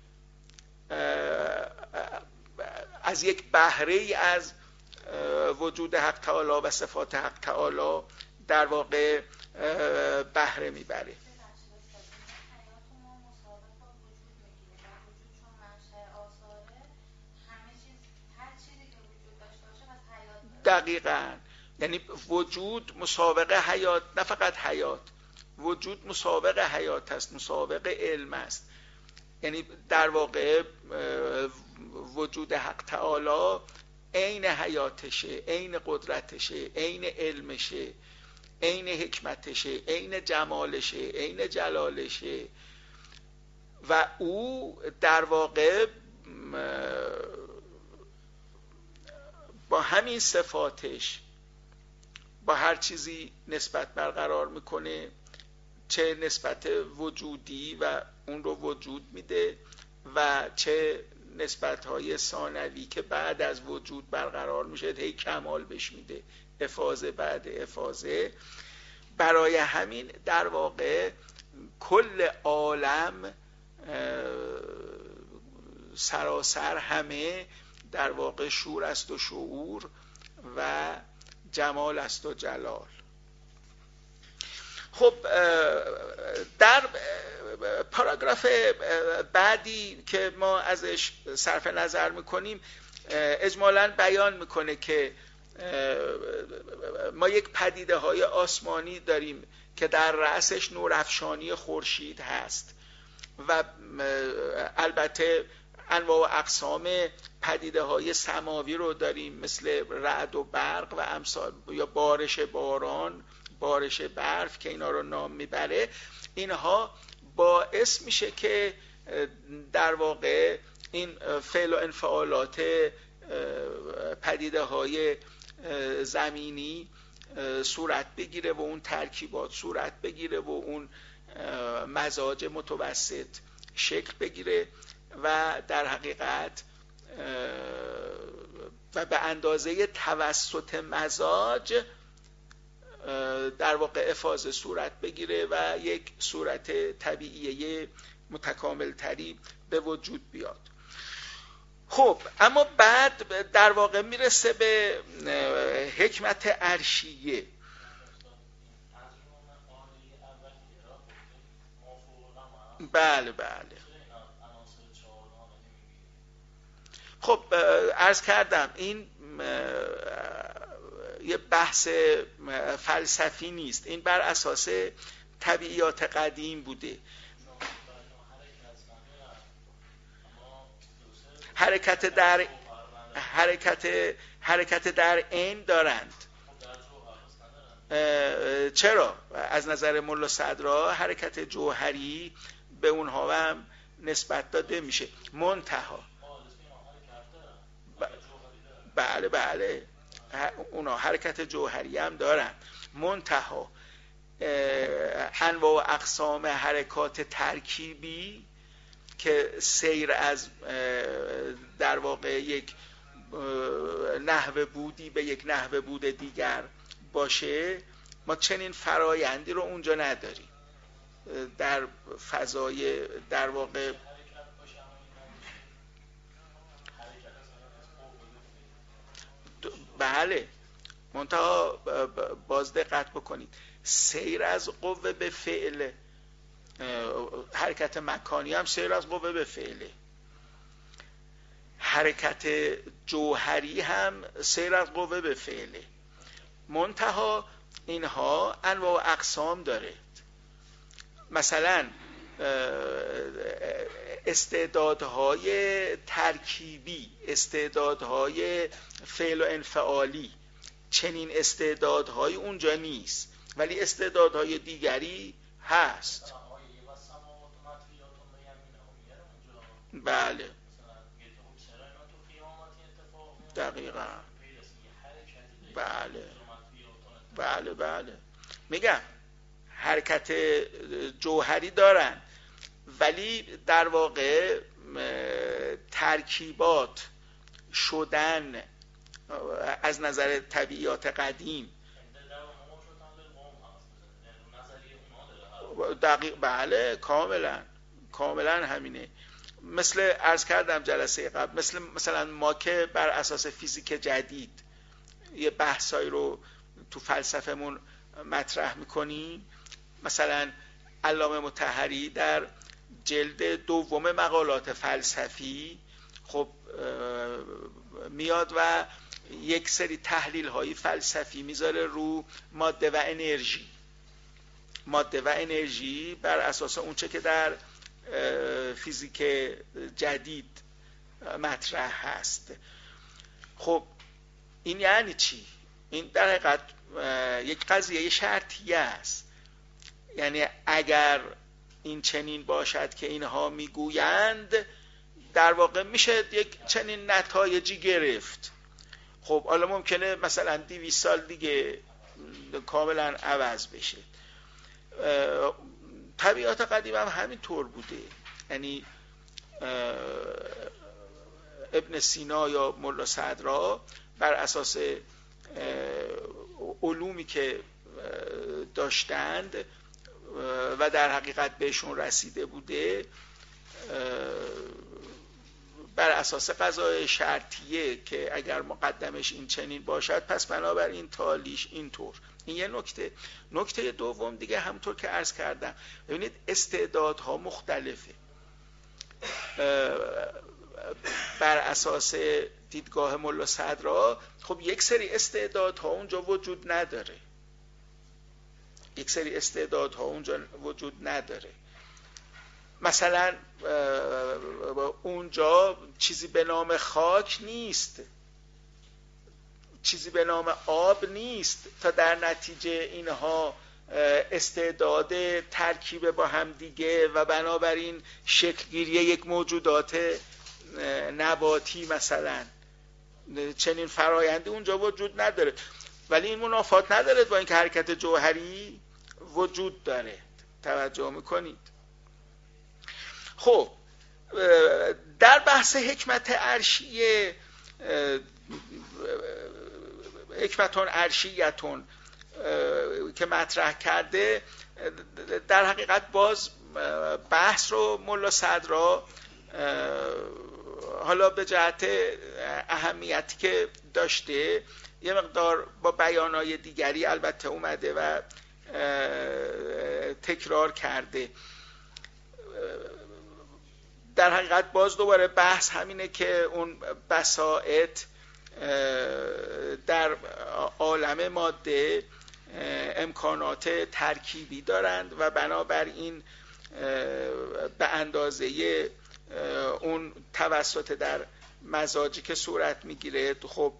از یک بهره‌ای از وجود حق تعالی و صفات حق تعالی در واقع بهره میبره. دقیقاً، یعنی وجود مسابقه حیات، نه فقط حیات، وجود مسابقه حیات است، مسابقه علم است. یعنی در واقع وجود حق تعالی عین حیاتشه، عین قدرتشه، عین علمشه، عین حکمتشه، عین جمالشه، عین جلالشه. و او در واقع با همین صفاتش با هر چیزی نسبت برقرار میکنه، چه نسبت وجودی و اون رو وجود میده و چه نسبت‌های ثانوی که بعد از وجود برقرار میشه، هی کمال بهش میده، افاضه بعد افاضه. برای همین در واقع کل عالم سراسر همه در واقع شور است و شعور و جمال است و جلال. خب در پاراگراف بعدی که ما ازش صرف نظر میکنیم اجمالاً بیان میکنه که ما یک پدیده های آسمانی داریم که در رأسش نورافشانی خورشید هست و البته انواع و اقسام پدیده های سماوی رو داریم، مثل رعد و برق و امثال، یا بارش باران، بارش برف که اینا رو نام میبره. اینها باعث میشه که در واقع این فعل و انفعالات پدیده های زمینی صورت بگیره و اون ترکیبات صورت بگیره و اون مزاج متوسط شکل بگیره و در حقیقت و به اندازه توسط مزاج در واقع افاضه صورت بگیره و یک صورت طبیعیه متکامل تری به وجود بیاد. خب اما بعد در واقع میرسه به حکمت عرشیه. بله بله. خب عرض کردم این یه بحث فلسفی نیست، این بر اساس طبیعیات قدیم بوده. حرکت در حرکت حرکت در عین دارند. چرا؟ از نظر ملا صدرا حرکت جوهری به اونها هم نسبت داده میشه. منتها بله بله اونا حرکت جوهری هم دارن، منتها انواع و اقسام حرکات ترکیبی که سیر از در واقع یک نحو بودی به یک نحو بود دیگر باشه، ما چنین فرایندی رو اونجا نداریم. در فضای در واقع بله، منتها باز دقت بکنید، سیر از قوه به فعل، حرکت مکانی هم سیر از قوه به فعله، حرکت جوهری هم سیر از قوه به فعله، منتها اینها انواع و اقسام داره. مثلا استعدادهای ترکیبی، استعدادهای فعل و انفعالی، چنین استعدادهای اونجا نیست، ولی استعدادهای دیگری هست. بله دقیقا، بله بله بله میگم حرکت جوهری دارن، ولی در واقع ترکیبات شدن از نظر طبیعیات قدیم دقیق، بله کاملا کاملا همینه. مثل عرض کردم جلسه قبل، مثل مثلا ما که بر اساس فیزیک جدید یه بحثایی رو تو فلسفهمون مطرح میکنیم، مثلا علامه مطهری در جلد دوم مقالات فلسفی خب میاد و یک سری تحلیل های فلسفی میذاره رو ماده و انرژی، ماده و انرژی بر اساس اونچه که در فیزیک جدید مطرح هست. خب این یعنی چی؟ این در حقیقت یک قضیه شرطیه است، یعنی اگر این چنین باشد که اینها میگویند، در واقع میشه یک چنین نتایجی گرفت. خب حالا ممکنه مثلا دویست سال دیگه کاملا عوض بشه. طبیعت قدیم هم همین طور بوده، یعنی ابن سینا یا ملا صدرا بر اساس علومی که داشتند و در حقیقت بهشون رسیده بوده، بر اساس قضای شرطیه که اگر مقدمش این چنین باشد پس بنابراین تالیش اینطور. این یه نکته. نکته دوم دیگه همونطور که عرض کردم، ببینید استعدادها مختلفه. بر اساس دیدگاه ملا صدرا خب یک سری استعدادها اونجا وجود نداره، یک سری استعدادها اونجا وجود نداره. مثلا اونجا چیزی به نام خاک نیست، چیزی به نام آب نیست تا در نتیجه اینها استعداد ترکیب با هم دیگه و بنابراین شکلگیری یک موجودات نباتی مثلا چنین فرایندی اونجا وجود نداره. ولی این منافات نداره با اینکه حرکت جوهری وجود داره. توجه میکنید؟ خب در بحث حکمت عرشیه، حکمتون عرشیتون که مطرح کرده، در حقیقت باز بحث رو ملا صدرا حالا به جهت اهمیتی که داشته یه مقدار با بیانای دیگری البته اومده و تکرار کرده. در حقیقت باز دوباره بحث همینه که اون بساطت در عالم ماده امکانات ترکیبی دارند و بنابراین به اندازه اون توسط در مزاجی که صورت میگیره خب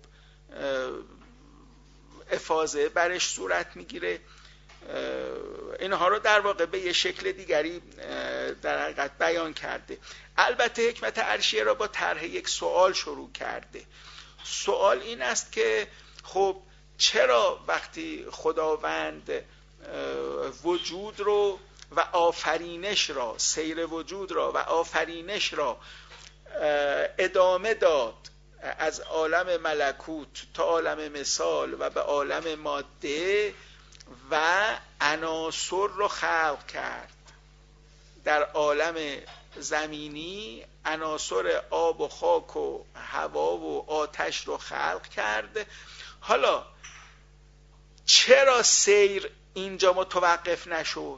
افاضه برش صورت میگیره. اینها رو در واقع به یه شکل دیگری در حقیقت بیان کرده. البته حکمت عرشیه را با طرح یک سوال شروع کرده. سوال این است که خب چرا وقتی خداوند وجود رو و آفرینش را، سیر وجود را و آفرینش را ادامه داد از عالم ملکوت تا عالم مثال و به عالم ماده و عناصر رو خلق کرد، در عالم زمینی عناصر آب و خاک و هوا و آتش رو خلق کرد. حالا چرا سیر اینجا متوقف نشد؟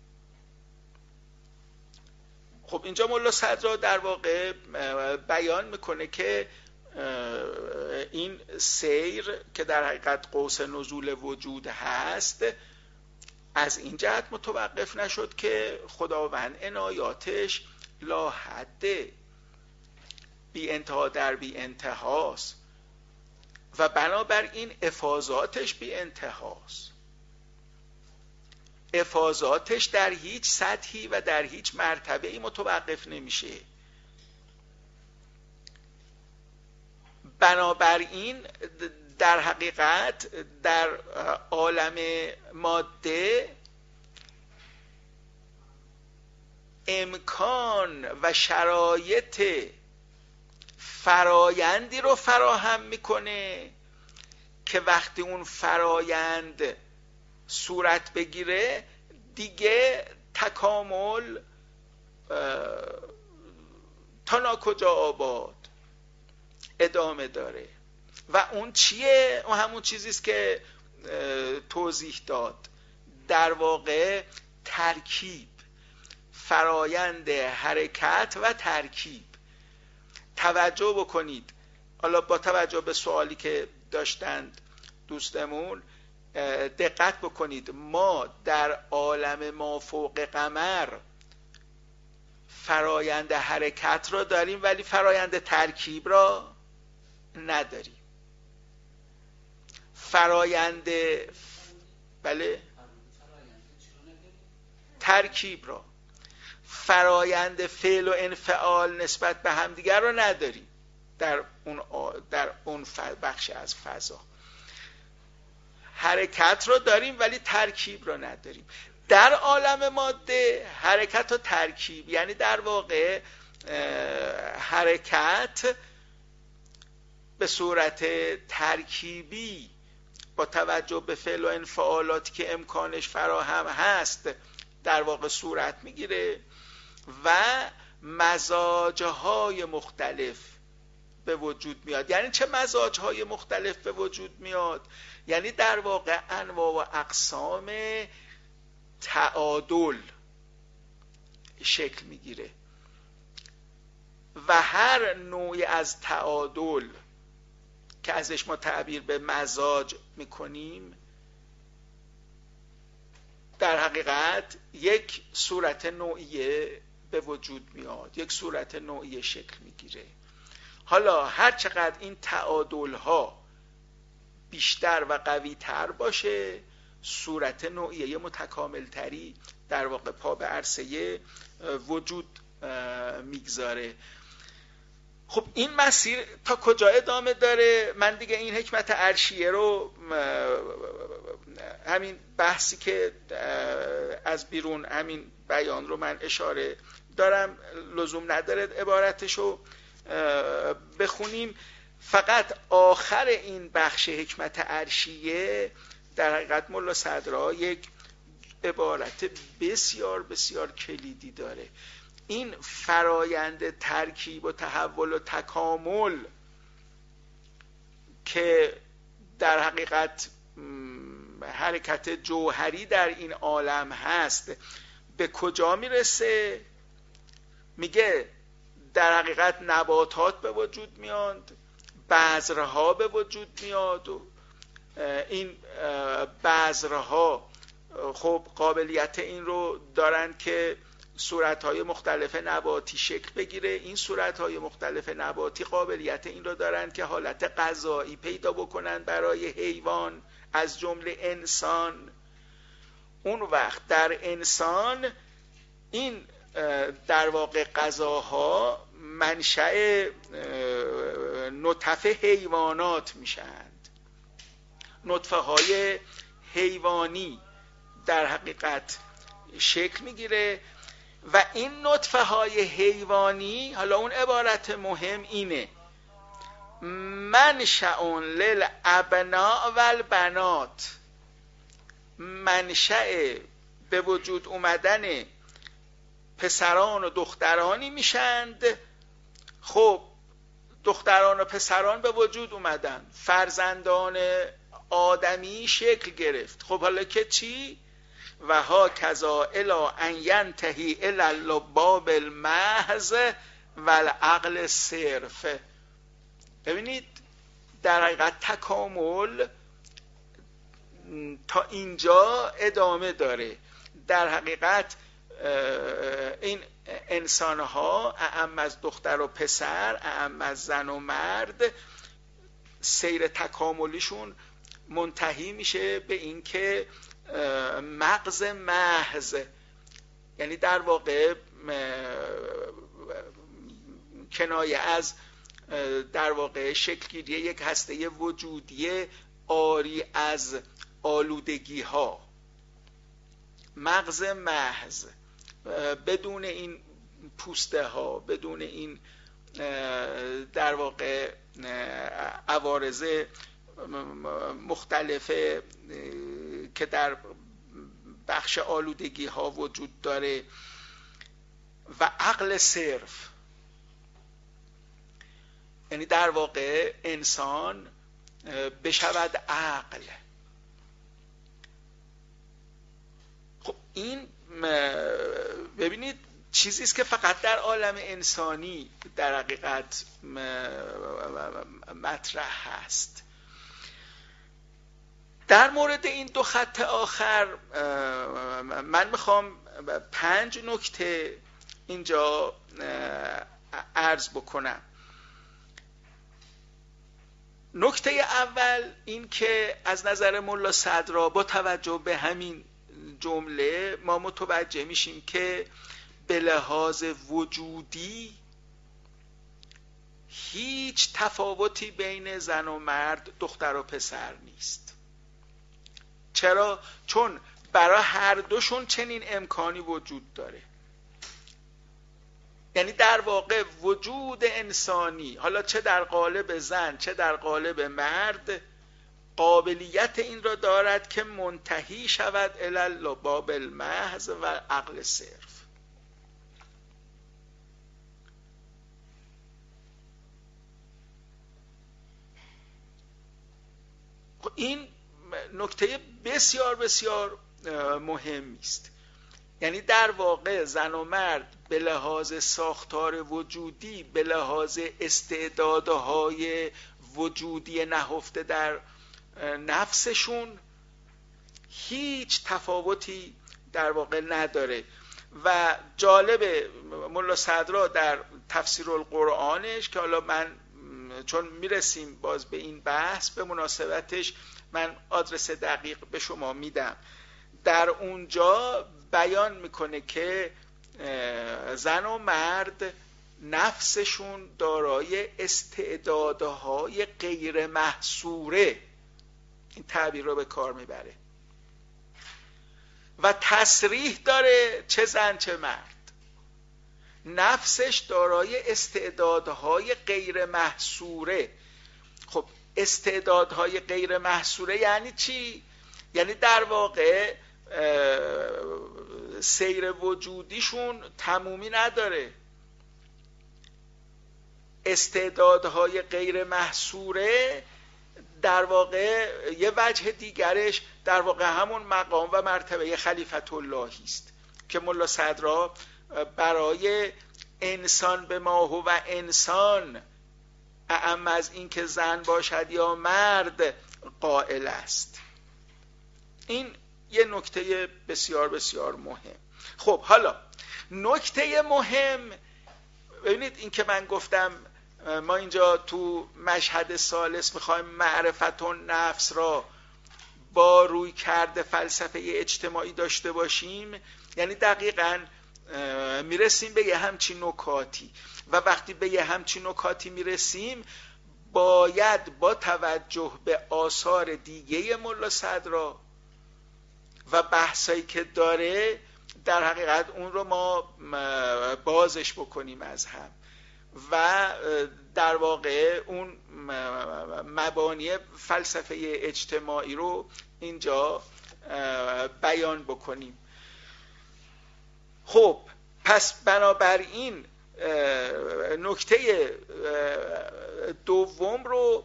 خب اینجا مولا صدرا در واقع بیان میکنه که این سیر که در حقیقت قوس نزول وجود هست از این جهت متوقف نشد که خداوند عنایاتش لا حده، بی انتها در بی انتهاست و بنابراین افاضاتش بی انتهاست. افاضاتش در هیچ سطحی و در هیچ مرتبه‌ای متوقف نمیشه. بنابراین در حقیقت در عالم ماده امکان و شرایط فرایندی رو فراهم میکنه که وقتی اون فرایند صورت بگیره دیگه تکامل تا ناکجا آباد ادامه داره. و اون چیه؟ اون همون چیزیست که توضیح داد، در واقع ترکیب، فرایند حرکت و ترکیب. توجه بکنید، حالا با توجه به سوالی که داشتند دوستمون دقت بکنید، ما در عالم مافوق قمر فرایند حرکت را داریم ولی فرایند ترکیب را نداریم. فرایند بله ترکیب را، فرایند فعل و انفعال نسبت به همدیگر را نداریم در اون در اون بخش از فضا. حرکت رو داریم ولی ترکیب رو نداریم. در عالم ماده حرکت و ترکیب، یعنی در واقع حرکت به صورت ترکیبی با توجه به فعل و انفعالاتی که امکانش فراهم هست در واقع صورت میگیره و مزاجهای مختلف به وجود میاد. یعنی چه مزاجهای مختلف به وجود میاد؟ یعنی در واقع انواع و اقسام تعادل شکل میگیره و هر نوعی از تعادل که ازش ما تعبیر به مزاج میکنیم در حقیقت یک صورت نوعیه به وجود میاد، یک صورت نوعیه شکل میگیره. حالا هر چقدر این تعادل ها بیشتر و قوی تر باشه صورت نوعیه متکامل تری در واقع پا به عرصه وجود میگذاره. خب این مسیر تا کجا ادامه داره؟ من دیگه این حکمت عرشیه رو همین بحثی که از بیرون همین بیان رو من اشاره دارم لزوم نداره عبارتشو بخونیم. فقط آخر این بخش حکمت عرشیه در حقیقت مولا صدرا یک عبارت بسیار بسیار کلیدی داره. این فرایند ترکیب و تحول و تکامل که در حقیقت حرکت جوهری در این عالم هست به کجا میرسه؟ میگه در حقیقت نباتات به وجود میاد، بذرها به وجود میاد و این بذرها خب قابلیت این رو دارن که صورتهای مختلف نباتی شکل بگیره. این صورتهای مختلف نباتی قابلیت این رو دارن که حالت غذایی پیدا بکنن برای حیوان از جمله انسان. اون وقت در انسان این در واقع غذاها منشأ نطفه حیوانات میشند، نطفه های حیوانی در حقیقت شکل میگیره و این نطفه های حیوانی، حالا اون عبارت مهم اینه، منشأ للابناء و البنات، منشأ به وجود اومدن پسران و دخترانی میشند. خب دختران و پسران به وجود اومدن، فرزندان آدمی شکل گرفت. خب حالا که چی؟ و ها کذا الا ان ینتهی الی اللباب المحض و العقل صرف. ببینید در حقیقت تکامل تا اینجا ادامه داره. در حقیقت این انسان ها اعم از دختر و پسر، اعم از زن و مرد، سیر تکاملیشون منتهی میشه به این که مغز محض، یعنی در واقع کنایه از در واقع شکلگیری یک هسته وجودی آری از آلودگی ها، مغز محض بدون این پوسته ها، بدون این در واقع عوارض مختلفه که در بخش آلودگی ها وجود داره، و عقل صرف، یعنی در واقع انسان بشود عقل. خب این ببینید چیزی است که فقط در عالم انسانی در حقیقت مطرح هست. در مورد این دو خط آخر من میخوام پنج نکته اینجا عرض بکنم. نکته اول این که از نظر ملا صدرا با توجه به همین جمله ما متوجه میشیم که به لحاظ وجودی هیچ تفاوتی بین زن و مرد، دختر و پسر نیست. چرا؟ چون برای هر دوشون چنین امکانی وجود داره. یعنی در واقع وجود انسانی، حالا چه در قالب زن چه در قالب مرد، قابلیت این را دارد که منتهی شود الی اللباب المحض و عقل صرف. این نکته بسیار بسیار مهمی است. یعنی در واقع زن و مرد به لحاظ ساختار وجودی، به لحاظ استعدادهای وجودی نهفته در نفسشون هیچ تفاوتی در واقع نداره. و جالب ملا صدرا در تفسیر القرآنش که حالا من چون میرسیم باز به این بحث، به مناسبتش من آدرس دقیق به شما میدم، در اونجا بیان میکنه که زن و مرد نفسشون دارای استعدادهای غیر محصوره، این تعبیر رو به کار میبره و تصریح داره چه زن چه مرد نفسش دارای استعدادهای غیر محصوره. خب استعدادهای غیر محصوره یعنی چی؟ یعنی در واقع سیر وجودیشون تمومی نداره. استعدادهای غیر محصوره در واقع یه وجه دیگرش در واقع همون مقام و مرتبه خلیفت اللهی است که ملا صدرا برای انسان به ما هو و انسان اعم از این که زن باشد یا مرد قائل است. این یه نکته بسیار بسیار مهم. خب حالا نکته مهم، ببینید این که من گفتم ما اینجا تو مشهد ثالث میخوایم معرفت النفس را با روی کرده فلسفه اجتماعی داشته باشیم، یعنی دقیقاً میرسیم به یه همچین نکاتی و وقتی به یه همچین نکاتی میرسیم باید با توجه به آثار دیگه ملا صدرا و بحثایی که داره در حقیقت اون رو ما بازش بکنیم از هم و در واقع اون مبانی فلسفه اجتماعی رو اینجا بیان بکنیم. خب پس بنابراین نکته دوم رو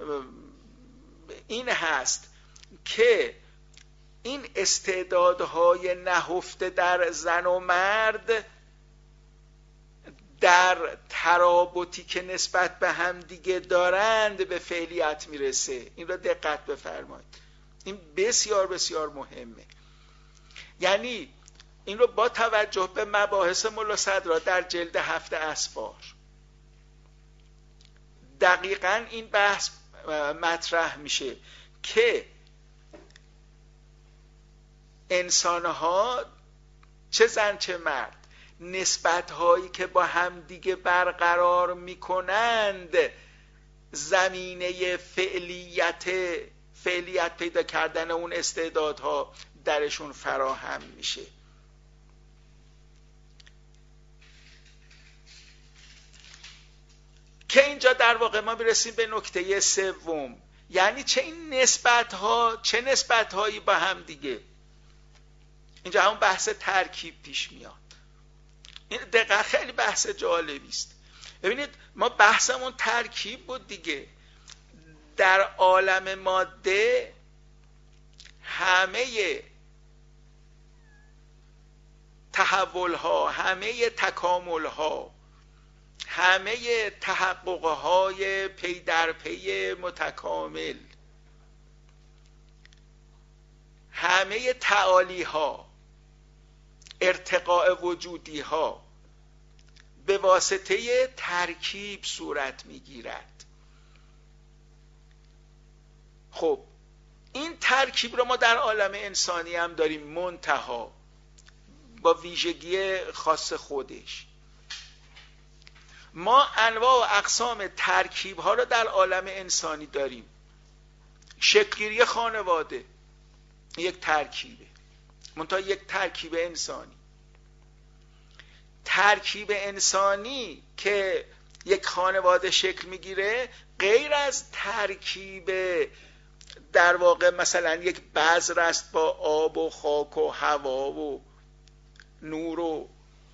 این هست که این استعدادهای نهفته در زن و مرد در ترابطی که نسبت به هم دیگه دارند به فعلیت میرسه. این رو دقت بفرمایید، این بسیار بسیار مهمه. یعنی این رو با توجه به مباحث ملا صدرا در جلد هفت اسفار دقیقاً این بحث مطرح میشه که انسانها چه زن چه مرد نسبت هایی که با هم دیگه برقرار میکنند زمینه فعلیت فعلیت پیدا کردن اون استعدادها درشون فراهم میشه. که اینجا در واقع ما برسیم به نکته سوم، یعنی چه این نسبت ها چه نسبت هایی با هم دیگه. اینجا همون بحث ترکیب پیش میاد. این دقیقا خیلی بحث جالبی است. ببینید ما بحثمون ترکیب بود دیگه. در عالم ماده همه تحول ها، همه تکامل ها، همه تحقق های پی در پی متکامل، همه تعالی ها، ارتقاء وجودی ها به واسطه ترکیب صورت میگیرد. خب این ترکیب رو ما در عالم انسانی هم داریم، منتها با ویژگی خاص خودش. ما انواع و اقسام ترکیب ها رو در عالم انسانی داریم. شکلگیری خانواده یک ترکیبه، منتها یک ترکیب انسانی. ترکیب انسانی که یک خانواده شکل میگیره غیر از ترکیب در واقع مثلا یک بذر است با آب و خاک و هوا و نور و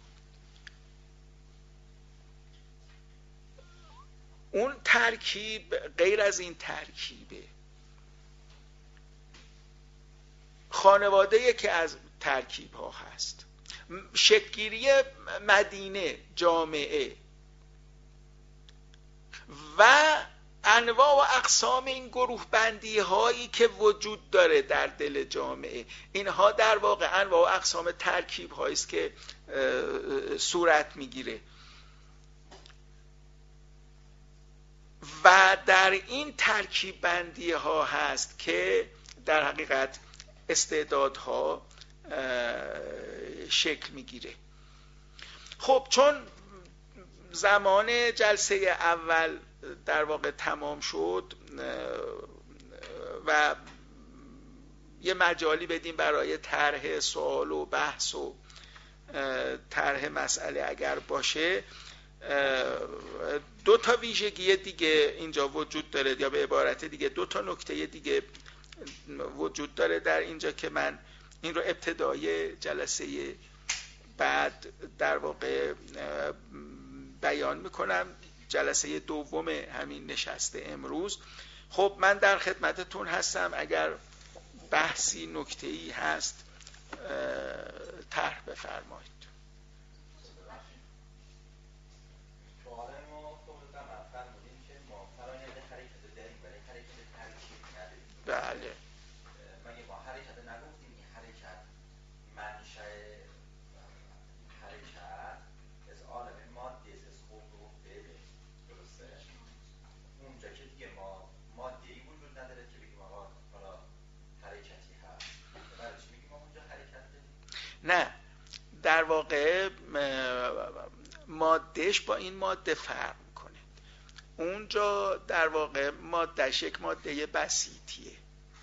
اون ترکیب غیر از این ترکیبه. خانواده یکی از ترکیب ها هست. شکلگیری مدینه، جامعه و انواع و اقسام این گروه بندی هایی که وجود داره در دل جامعه، اینها در واقع انواع و اقسام ترکیب هایی است که صورت میگیره و در این ترکیب بندی ها هست که در حقیقت استعدادها شکل میگیره. خب چون زمان جلسه اول در واقع تمام شد و یه مجالی بدیم برای طرح سوال و بحث و طرح مسئله اگر باشه، دو تا ویژگی دیگه اینجا وجود داره، یا به عبارت دیگه دو تا نکته دیگه وجود داره در اینجا که من این رو ابتدای جلسه بعد در واقع بیان میکنم، جلسه دوم همین نشسته امروز. خب من در خدمتتون هستم، اگر بحثی نکته‌ای هست طرح بفرمایید. بله. مگه ما حرکت نگفتیم این حرکت منشأ حرکت از عالم ماده از خوب رو بده، درسته؟ اونجا که دیگه ما ماده‌ای وجود نداره که بگیم آقا حالا حرکتی هست، برایش میگیم ما اونجا حرکت داریم؟ نه، در واقع مادهش با این ماده فرق میکنه. اونجا در واقع مادهش یک ماده بسیطیه،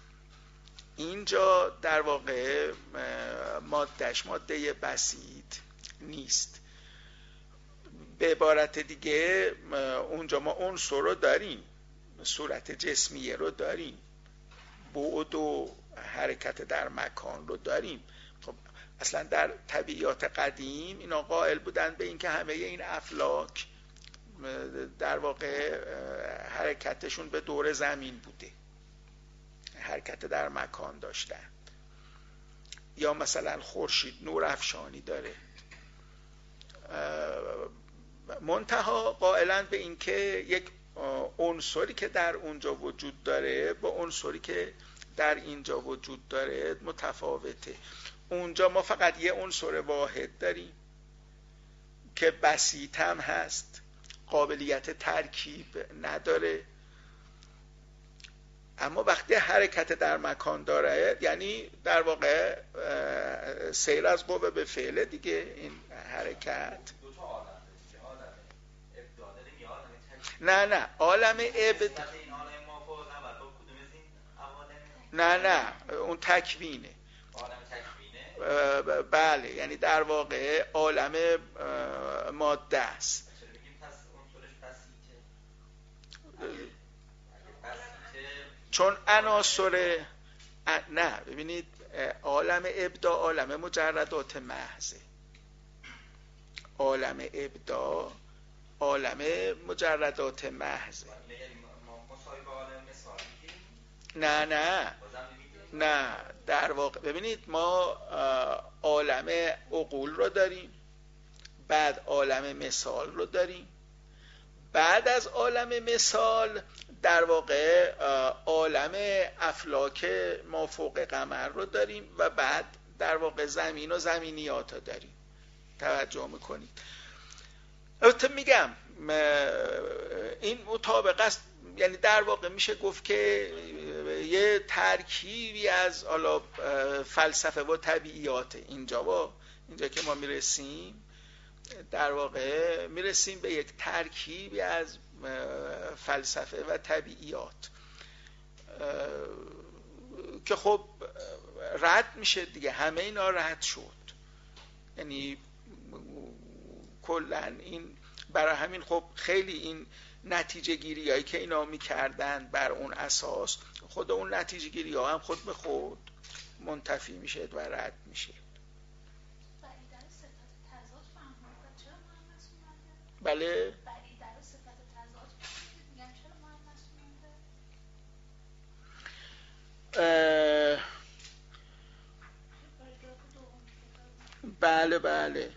اینجا در واقع مادهش ماده بسیط نیست. به عبارت دیگه اونجا ما عنصر رو داریم، صورت جسمیه رو داریم، بعد و حرکت در مکان رو داریم. خب اصلا در طبیعیات قدیم اینا قائل بودن به اینکه همه این افلاک در واقع حرکتشون به دور زمین بوده، حرکت در مکان داشتن. یا مثلا خورشید نور افشانی داره. منتها قائلن به اینکه یک عنصری که در اونجا وجود داره با عنصری که در اینجا وجود داره متفاوته. اونجا ما فقط یه عنصر واحد داریم که بسیط هم هست، قابلیت ترکیب نداره، اما وقتی حرکت در مکان داره یعنی در واقع سیر از قوه به فعل دیگه این حرکت. نه نه عالم ابد نه نه اون تکوینه. بله یعنی در واقع عالم ماده است. چون عناصر نه ببینید عالم ابدا عالم مجردات محضه. عالم ابدا عالم مجردات محضه. نه نه نه در واقع ببینید ما عالم عقول رو داریم، بعد عالم مثال رو داریم، بعد از عالم مثال در واقع عالم افلاک ما فوق قمر رو داریم و بعد در واقع زمین و زمینیات رو داریم. توجه میکنید؟ البته میگم این مطابق است، یعنی در واقع میشه گفت که یه ترکیبی از حالا فلسفه و طبیعیات اینجا با اینجا که ما میرسیم در واقع میرسیم به یک ترکیبی از فلسفه و طبیعیات که خب رد میشه دیگه. همه اینا رد شد، یعنی کلن این برای همین خب خیلی این نتیجه گیری هایی که اینا میکردن بر اون اساس خود اون نتیجه گیری ها هم خود به خود منتفی میشه و رد میشه. بله بله بله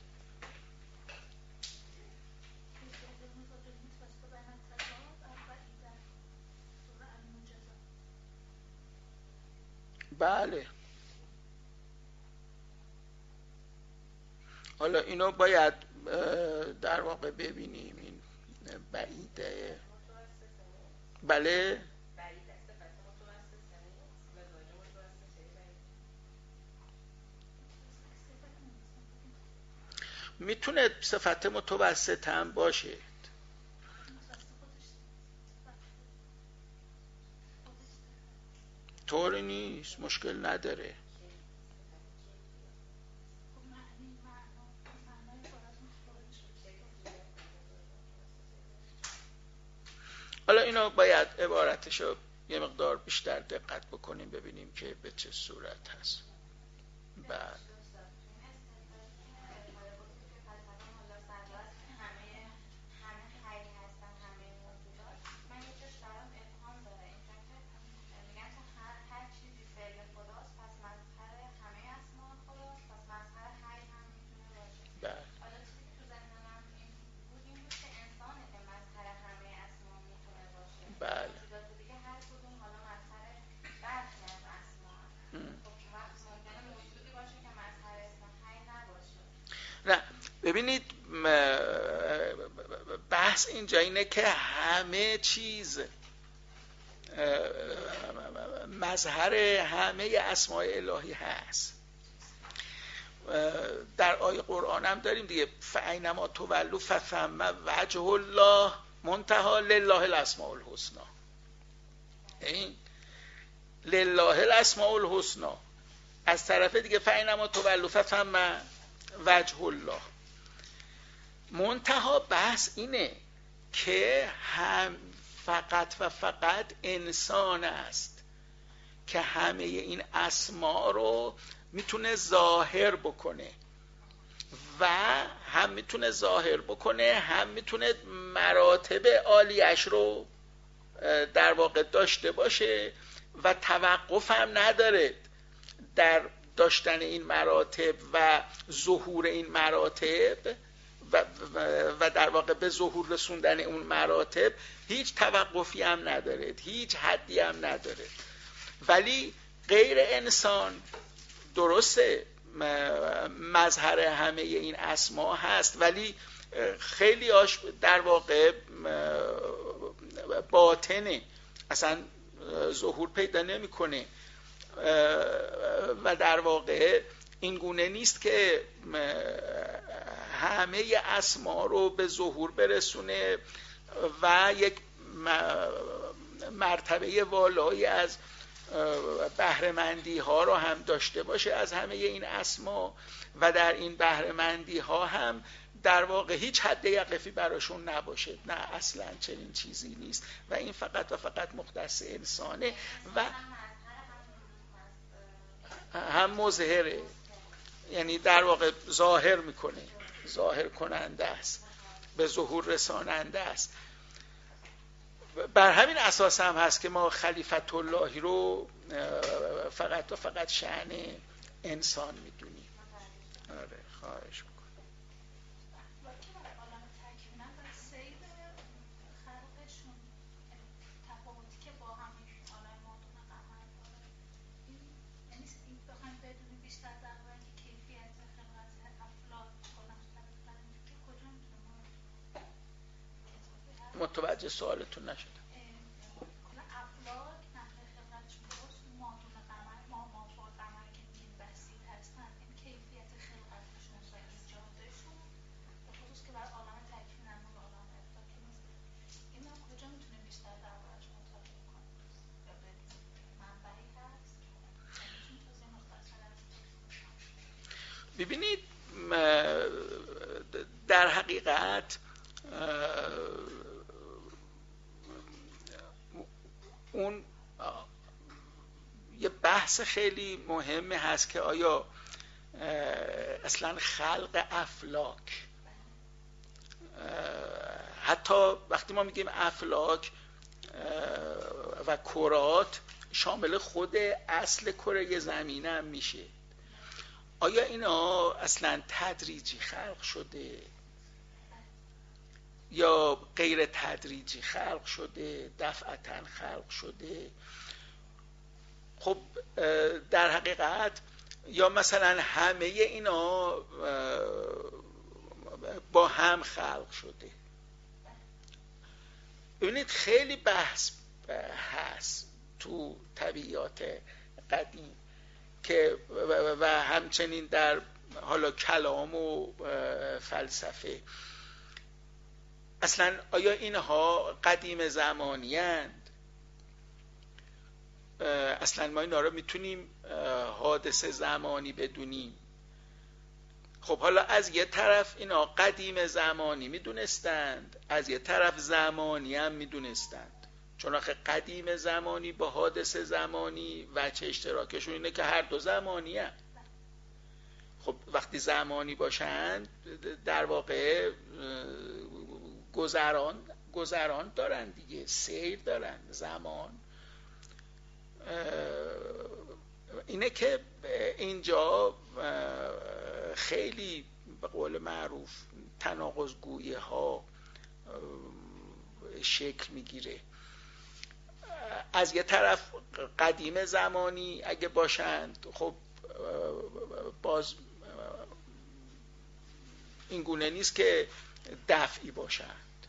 بله حالا اینو باید در واقع ببینیم. این بعیده. بله میتونه صفت متوسط هم باشه. طوری نیست، مشکل نداره. حالا اینو باید عبارتشو یه مقدار بیشتر دقت بکنیم ببینیم که به چه صورت هست. بعد نه ببینید بحث اینجا اینه که همه چیز مظهر همه اسماء الهی هست. در آیه قرآن هم داریم دیگه، فاینما تولوا فثم وجه الله منتهی لله الاسماء الحسنی. این لله الاسماء الحسنی از طرف دیگه فاینما تولوا فثم وجه الله. منتها بحث اینه که هم فقط و فقط انسان است که همه این اسما رو میتونه ظاهر بکنه و هم میتونه ظاهر بکنه، هم میتونه مراتب عالیش رو در واقع داشته باشه و توقف هم نداره در داشتن این مراتب و ظهور این مراتب و, و در واقع به ظهور رسوندن اون مراتب هیچ توقفی هم نداره، هیچ حدی هم نداره. ولی غیر انسان درسته مظهر همه این اسما هست، ولی خیلی هاش در واقع باطنه، اصلا ظهور پیدا نمیکنه و در واقع این گونه نیست که همه اسما رو به ظهور برسونه و یک مرتبه والایی از بهره‌مندی ها رو هم داشته باشه از همه این اسما و در این بهره‌مندی ها هم در واقع هیچ حد یقفی براشون نباشه. نه، اصلا چنین چیزی نیست و این فقط و فقط مختص انسانه و هم مظهره، یعنی در واقع ظاهر میکنه، ظاهر کننده است، به ظهور رساننده است. بر همین اساس هم هست که ما خلیفت اللهی رو فقط و فقط شأن انسان میدونیم. آره، خواهش میکنم. متوجه سوالتون نشدم. ببینید، در حقیقت اون یه بحث خیلی مهمه هست که آیا اصلا خلق افلاک، حتی وقتی ما میگیم افلاک و کرات شامل خود اصل کره زمین هم میشه، آیا اینا اصلا تدریجی خلق شده یا غیر تدریجی خلق شده، دفعتاً خلق شده؟ خب در حقیقت یا مثلا همه اینا با هم خلق شده. ببینید خیلی بحث هست تو طبیعیات قدیم که و همچنین در حالا کلام و فلسفه، اصلا آیا اینها قدیم زمانی اند؟ اصلا ما اینا رو میتونیم حادثه زمانی بدونیم؟ خب حالا از یه طرف اینا قدیم زمانی میدونستند، از یه طرف زمانی هم میدونستند، چون آخه قدیم زمانی با حادثه زمانی وجه اشتراکشون اینه که هر دو زمانی هم. خب وقتی زمانی باشند در واقع گذران گذران دارن دیگه، سیر دارن. زمان اینه که اینجا خیلی به قول معروف تناقض گویی ها شکل میگیره. از یه طرف قدیم زمانی اگه باشند، خب باز این گونه نیست که دفعی باشند،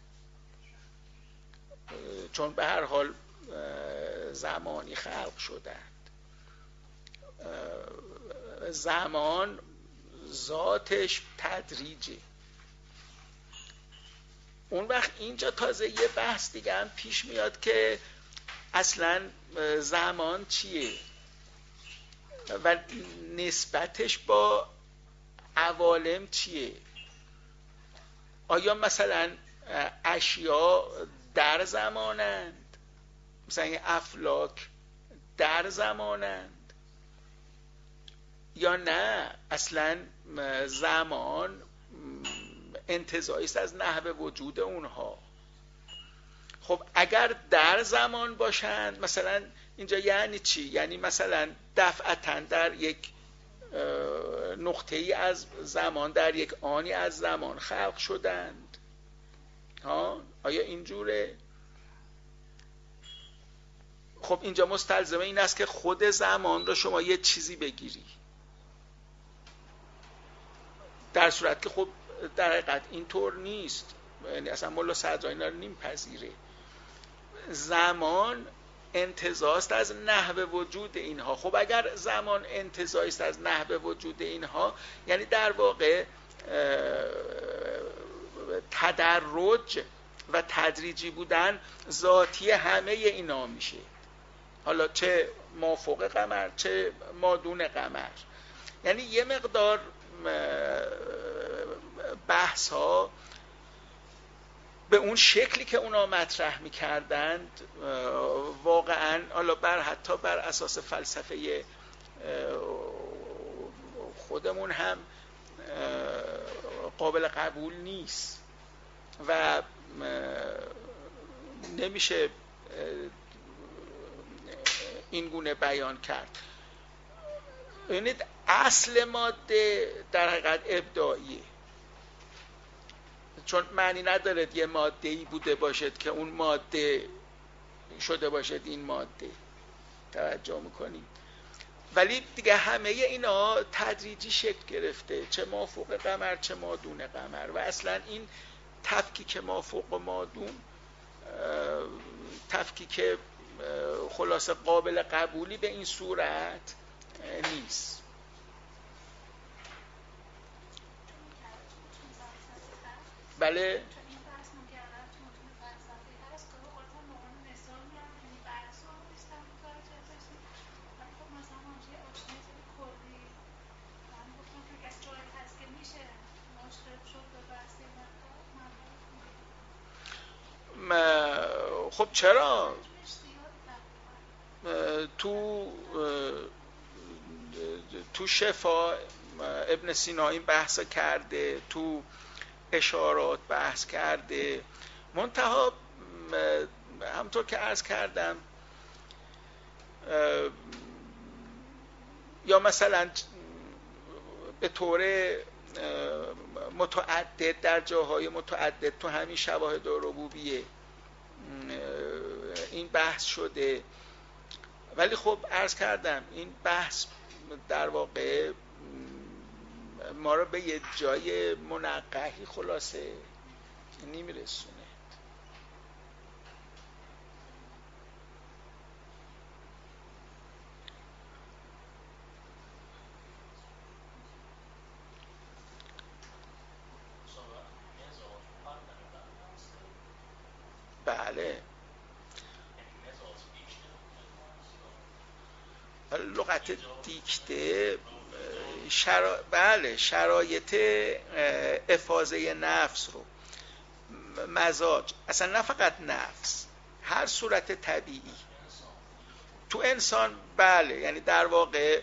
چون به هر حال زمانی خلق شدند. زمان ذاتش تدریجه. اون وقت اینجا تازه یه بحث دیگه هم پیش میاد که اصلا زمان چیه و نسبتش با عوالم چیه؟ آیا مثلا اشیا در زمانند، مثلا این افلاک در زمانند یا نه اصلا زمان انتزاعی است از نحو وجود اونها. خب اگر در زمان باشند مثلا اینجا یعنی چی؟ یعنی مثلا دفعتاً در یک نقطه ای از زمان، در یک آنی از زمان خلق شدند. ها آیا اینجوره؟ خب اینجا مستلزم این است که خود زمان را شما یه چیزی بگیری، در صورت که خب در حقیقت اینطور نیست. یعنی اصلا مولا صدرایی اینا رو نمیپذیره. زمان انتزاع است از نحو وجود اینها. خب اگر زمان انتزاعی است از نحو وجود اینها، یعنی در واقع تدرج و تدریجی بودن ذاتی همه اینا میشه، حالا چه مافوق قمر چه مادون قمر. یعنی یه مقدار بحث ها به اون شکلی که اونا مطرح میکردند واقعا حالا بر حتی بر اساس فلسفه خودمون هم قابل قبول نیست و نمیشه این گونه بیان کرد. یعنی اصل ماده در حقیقت ابداعیه، چون معنی نداره یه ماده‌ای بوده باشد که اون ماده شده باشد این ماده. توجه میکنید؟ ولی دیگه همه اینا تدریجی شکل گرفته، چه مافوق قمر چه مادون قمر. و اصلا این تفکیک مافوق و مادون تفکیک خلاصه قابل قبولی به این صورت نیست. بله خب چرا تو تو شفا ابن سینا این بحث کرده، تو اشارات بحث کرده. منتها همطور که عرض کردم یا مثلا به طور متعدد در جاهای متعدد تو همین شواهد ربوبیه این بحث شده. ولی خب عرض کردم این بحث در واقع ما رو به یه جای منقحی خلاصه نمیرسونه. بله لغت دیکته شرا... بله شرایط افاضه نفس رو، مزاج، اصلا نه فقط نفس، هر صورت طبیعی تو انسان. بله یعنی در واقع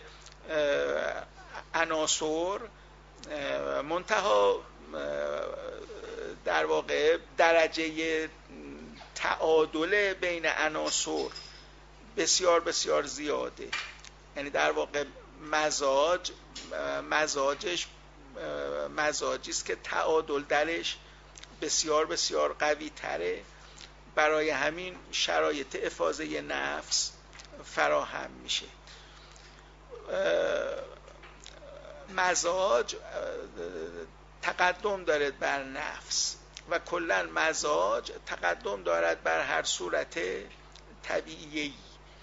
عناصر منتها در واقع درجه تعادل بین عناصر بسیار بسیار زیاده. یعنی در واقع مزاج مزاجش مزاجی است که تعادل درش بسیار بسیار قوی تره. برای همین شرایط افاضه نفس فراهم میشه. مزاج تقدم دارد بر نفس و کلا مزاج تقدم دارد بر هر صورت طبیعی.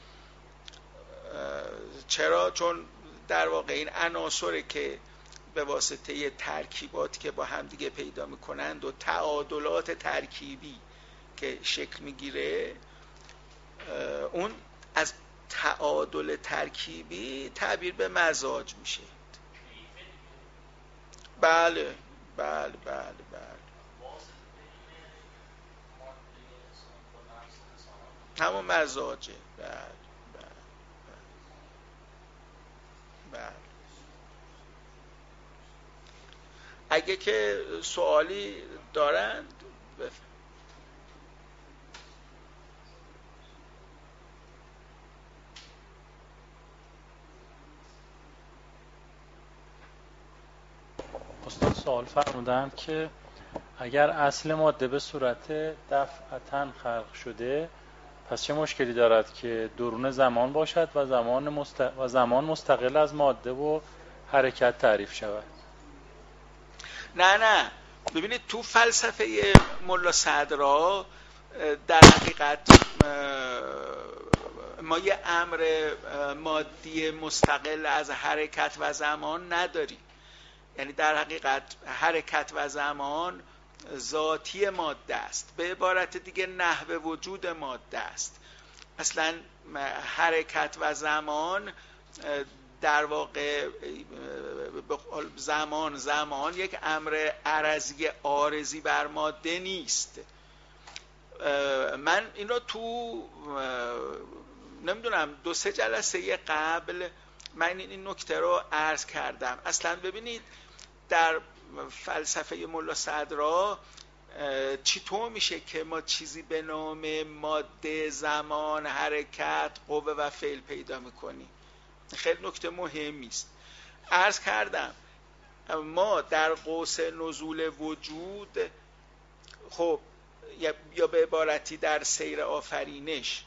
چرا؟ چون در واقع این عناصری که به واسطه ترکیباتی که با هم دیگه پیدا میکنند و تعادلات ترکیبی که شکل میگیره، اون از تعادل ترکیبی تعبیر به مزاج میشه. بله بله بله بله همون مزاجه. بله بله بله. اگه که سوالی دارند بفرمایید. استاد سوال فرمودند که اگر اصل ماده به صورت دفعتاً خلق شده، پس چه مشکلی دارد که درون زمان باشد و زمان مست... و زمان مستقل از ماده و حرکت تعریف شود؟ نه نه ببینید تو فلسفه ملا صدرا در حقیقت ما یه امر مادی مستقل از حرکت و زمان نداریم. یعنی در حقیقت حرکت و زمان ذاتی ماده است، به عبارت دیگه نحو وجود ماده است. اصلا حرکت و زمان در واقع زمان زمان یک امر عرضی عارضی بر ماده نیست. من این رو تو نمیدونم دو سه جلسه قبل من این نکته رو عرض کردم. اصلا ببینید در فلسفه ملا صدرا چطور میشه که ما چیزی به نام ماده، زمان، حرکت، قوه و فعل پیدا میکنیم؟ خیلی نکته مهمی است. عرض کردم ما در قوس نزول وجود، خب یا به عبارتی در سیر آفرینش،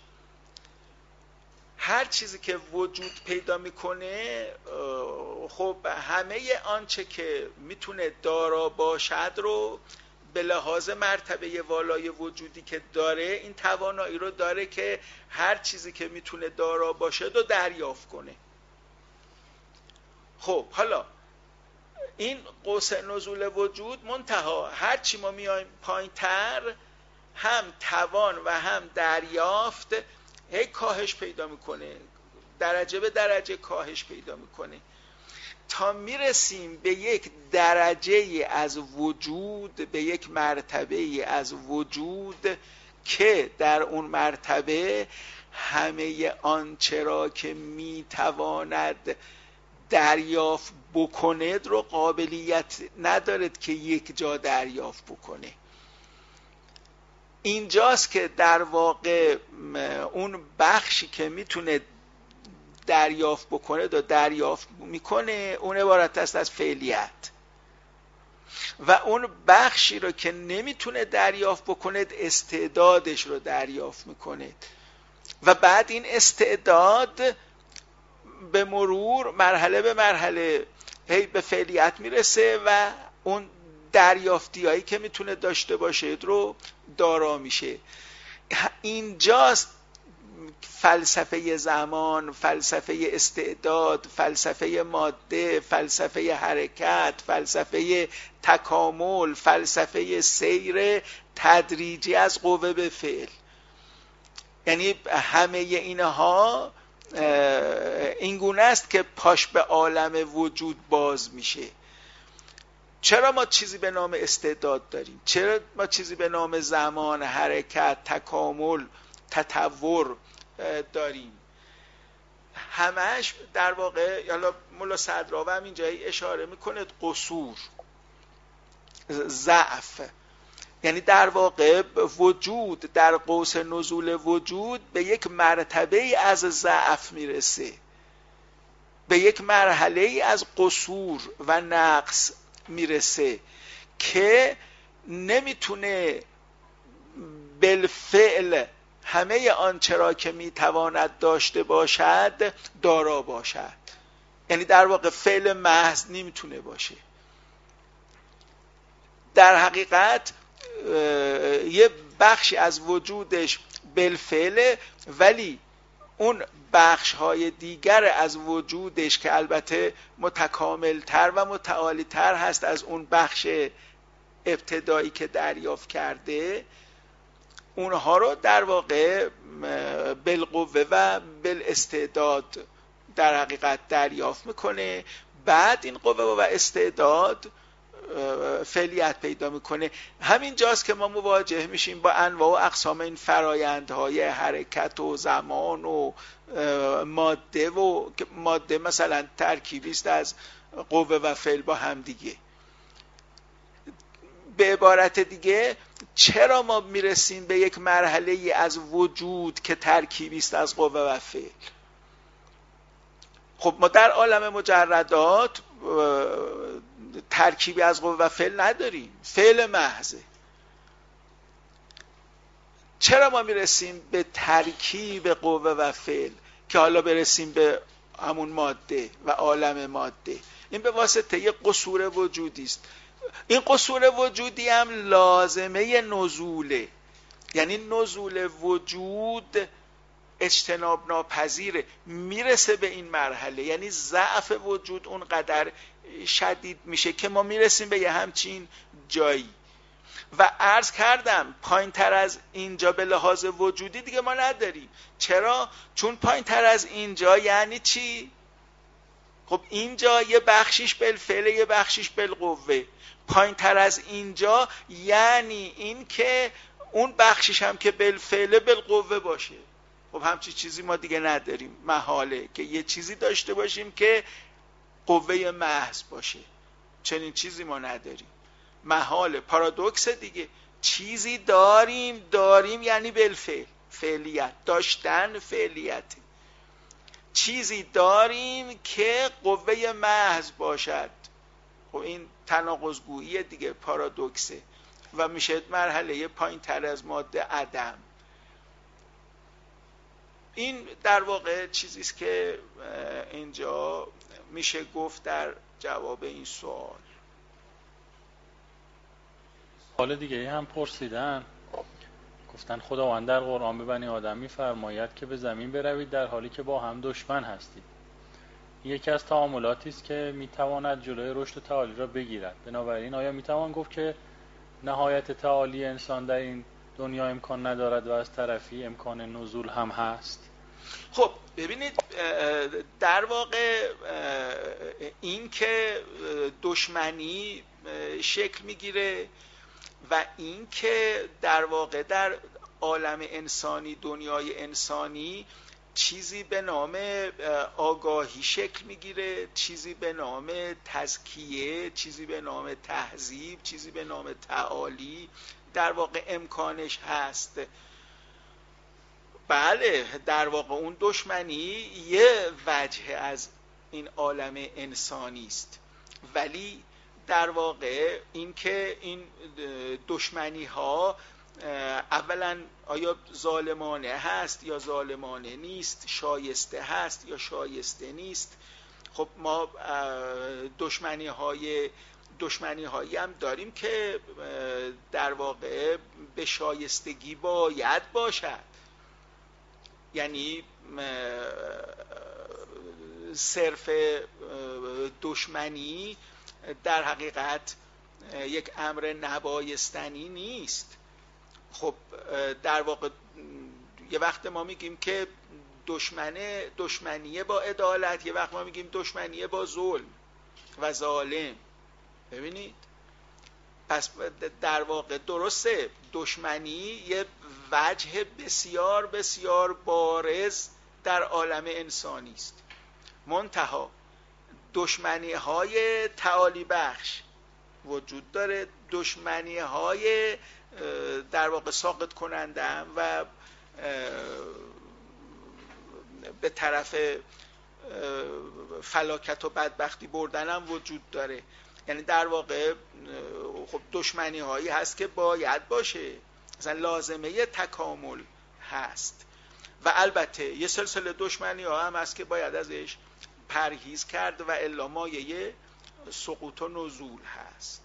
هر چیزی که وجود پیدا میکنه خب همه آنچه که میتونه دارا باشد رو به لحاظ مرتبه والای وجودی که داره این توانایی رو داره که هر چیزی که میتونه دارا باشه رو دریافت کنه. خب حالا این قوس نزول وجود منتها هر چی ما میایم پایین تر هم توان و هم دریافت هی کاهش پیدا میکنه، درجه به درجه کاهش پیدا میکنه تا میرسیم به یک درجه از وجود، به یک مرتبه از وجود که در اون مرتبه همه آنچه را که میتواند دریافت بکند رو قابلیت ندارد که یک جا دریافت بکنه. اینجاست که در واقع اون بخشی که میتونه دریافت بکنه و دریافت میکنه اون عبارت است از فعلیت، و اون بخشی رو که نمیتونه دریافت بکنه استعدادش رو دریافت میکنه و بعد این استعداد به مرور مرحله به مرحله هی به فعلیت میرسه و اون دریافتی هایی که میتونه داشته باشه رو دارا میشه. اینجاست فلسفه زمان، فلسفه استعداد، فلسفه ماده، فلسفه حرکت، فلسفه تکامل، فلسفه سیر تدریجی از قوه به فعل، یعنی همه اینها این گونه است که پاش به عالم وجود باز میشه. چرا ما چیزی به نام استعداد داریم؟ چرا ما چیزی به نام زمان، حرکت، تکامل، تطور داریم؟ همش در واقع یالا ملا صدرا و همین جایی اشاره میکنه قصور، ضعف، یعنی در واقع وجود در قوس نزول وجود به یک مرتبه از ضعف میرسه، به یک مرحله از قصور و نقص میرسه که نمیتونه بالفعل همه آنچه را که میتواند داشته باشد دارا باشد. یعنی در واقع فعل محض نمیتونه باشه. در حقیقت یه بخشی از وجودش بالفعل، ولی اون بخش های دیگر از وجودش که البته متکامل تر و متعالی تر هست از اون بخش ابتدایی که دریافت کرده، اونها رو در واقع بالقوه و بالاستعداد در حقیقت دریافت میکنه. بعد این قوه و استعداد فعلیت پیدا میکنه. همین جاست که ما مواجه میشیم با انواع و اقسام این فرایندهای حرکت و زمان و ماده و ماده مثلا ترکیبی است از قوه و فعل با هم دیگه. به عبارت دیگه چرا ما میرسیم به یک مرحله از وجود که ترکیبی است از قوه و فعل؟ خب ما در عالم مجردات ترکیبی از قوه و فعل نداریم، فعل محضه. چرا ما میرسیم به ترکیب قوه و فعل که حالا برسیم به همون ماده و عالم ماده؟ این به واسطه یک قصور وجودی است. این قصور وجودی هم لازمه نزوله، یعنی نزول وجود اجتناب ناپذیره، میرسه به این مرحله، یعنی ضعف وجود اونقدر شدید میشه که ما میرسیم به یه همچین جایی. و عرض کردم پایین تر از اینجا به لحاظ وجودی دیگه ما نداریم. چرا؟ چون پایین تر از اینجا یعنی چی؟ خب اینجا یه بخشیش بالفعل یه بخشیش بالقوه. پایین تر از اینجا یعنی این که اون بخشیش هم که بالفعل بالقوه باشه. خب همچی چیزی ما دیگه نداریم، محاله که یه چیزی داشته باشیم که قوه محض باشه. چنین چیزی ما نداریم، محاله، پارادوکس دیگه. چیزی داریم، داریم یعنی بالفعل، فعلیت، داشتن فعلیت. چیزی داریم که قوه محض باشد. خب این تناقض‌گویی دیگه، پارادوکسه و میشه مرحله پایین تر از ماده عدم. این در واقع چیزی است که اینجا میشه گفت در جواب این سوال. سوال دیگه هم پرسیدن، گفتن خداوند در قرآن به بنی آدم می‌فرماید که به زمین بروید در حالی که با هم دشمن هستید. یکی از تعاملاتی است که میتواند جلوی رشد تعالی را بگیرد. بنابراین آیا میتوان گفت که نهایت تعالی انسان در این دنیا امکان ندارد و از طرفی امکان نزول هم هست؟ خب ببینید، در واقع این که دشمنی شکل میگیره و این که در واقع در عالم انسانی، دنیای انسانی، چیزی به نام آگاهی شکل میگیره، چیزی به نام تزکیه، چیزی به نام تهذیب، چیزی به نام تعالی در واقع امکانش هست. بله، در واقع اون دشمنی یه وجه از این عالم انسانی است، ولی در واقع این که این دشمنی ها اولا آیا ظالمانه هست یا ظالمانه نیست، شایسته هست یا شایسته نیست. خب ما دشمنی های دشمنی هایی هم داریم که در واقع به شایستگی باید باشد، یعنی صرف دشمنی در حقیقت یک امر نبایستنی نیست. خب در واقع یه وقت ما میگیم که دشمنه دشمنیه با عدالت، یه وقت ما میگیم دشمنیه با ظلم و ظالم. ببینید، پس در واقع درسته دشمنی یه وجه بسیار بسیار بارز در عالم انسانی است، منتها دشمنی های تعالی بخش وجود داره، دشمنی های در واقع ساقط کننده هم و به طرف فلاکت و بدبختی بردن هم وجود داره. یعنی در واقع خب دشمنی هایی هست که باید باشه، مثلا لازمه تکامل هست، و البته یه سلسله دشمنی ها هم هست که باید ازش پرهیز کرد و الا مایه سقوط و نزول هست.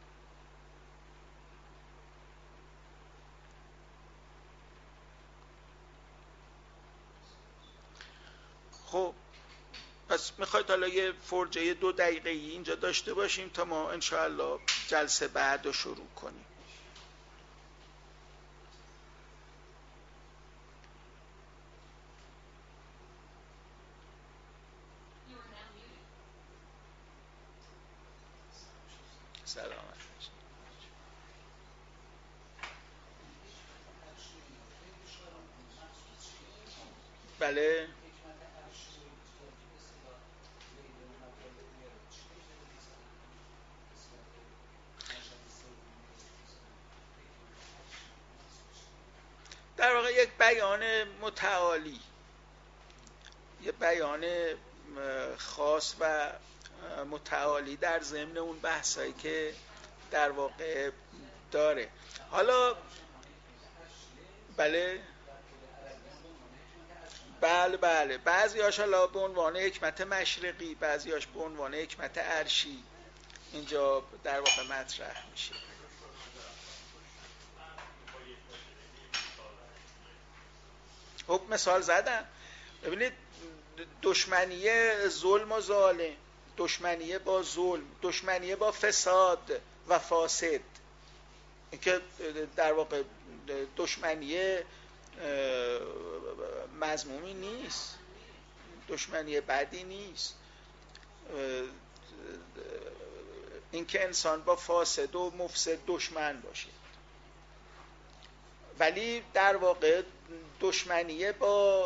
خب پس میخواید حالا یه فرجه دو دقیقه ای اینجا داشته باشیم تا ما انشاءالله جلسه بعد رو شروع کنیم. سلامت باشید. بله در واقع یک بیان متعالی، یه بیان خاص و متعالی در ضمن اون بحثایی که در واقع داره. حالا بله بله بله بعضی هاش حالا به عنوان حکمت مشرقی، بعضی هاش به عنوان حکمت عرشی اینجا در واقع مطرح میشه. خب مثال زدم. ببینید دشمنی ظلم و ظالم، دشمنی با ظلم، دشمنی با فساد و فاسد، اینکه در واقع دشمنی مذمومی نیست، دشمنی بدی نیست. اینکه انسان با فاسد و مفسد دشمن باشه، ولی در واقع دشمنی با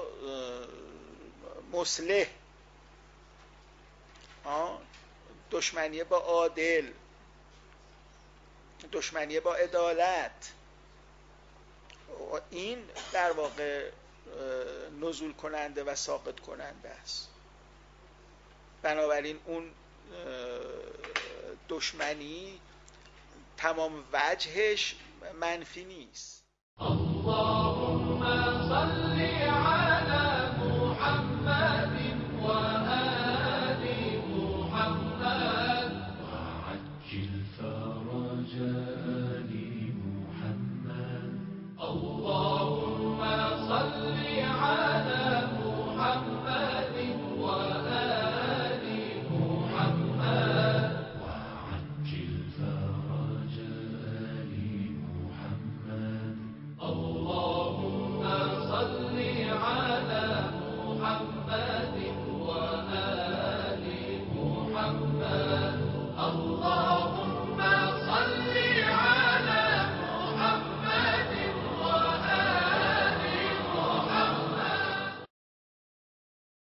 مصلح، دشمنی با عادل، دشمنی با عدالت، این در واقع نزول کننده و ساقط کننده است. بنابراین اون دشمنی تمام وجهش منفی نیست. الله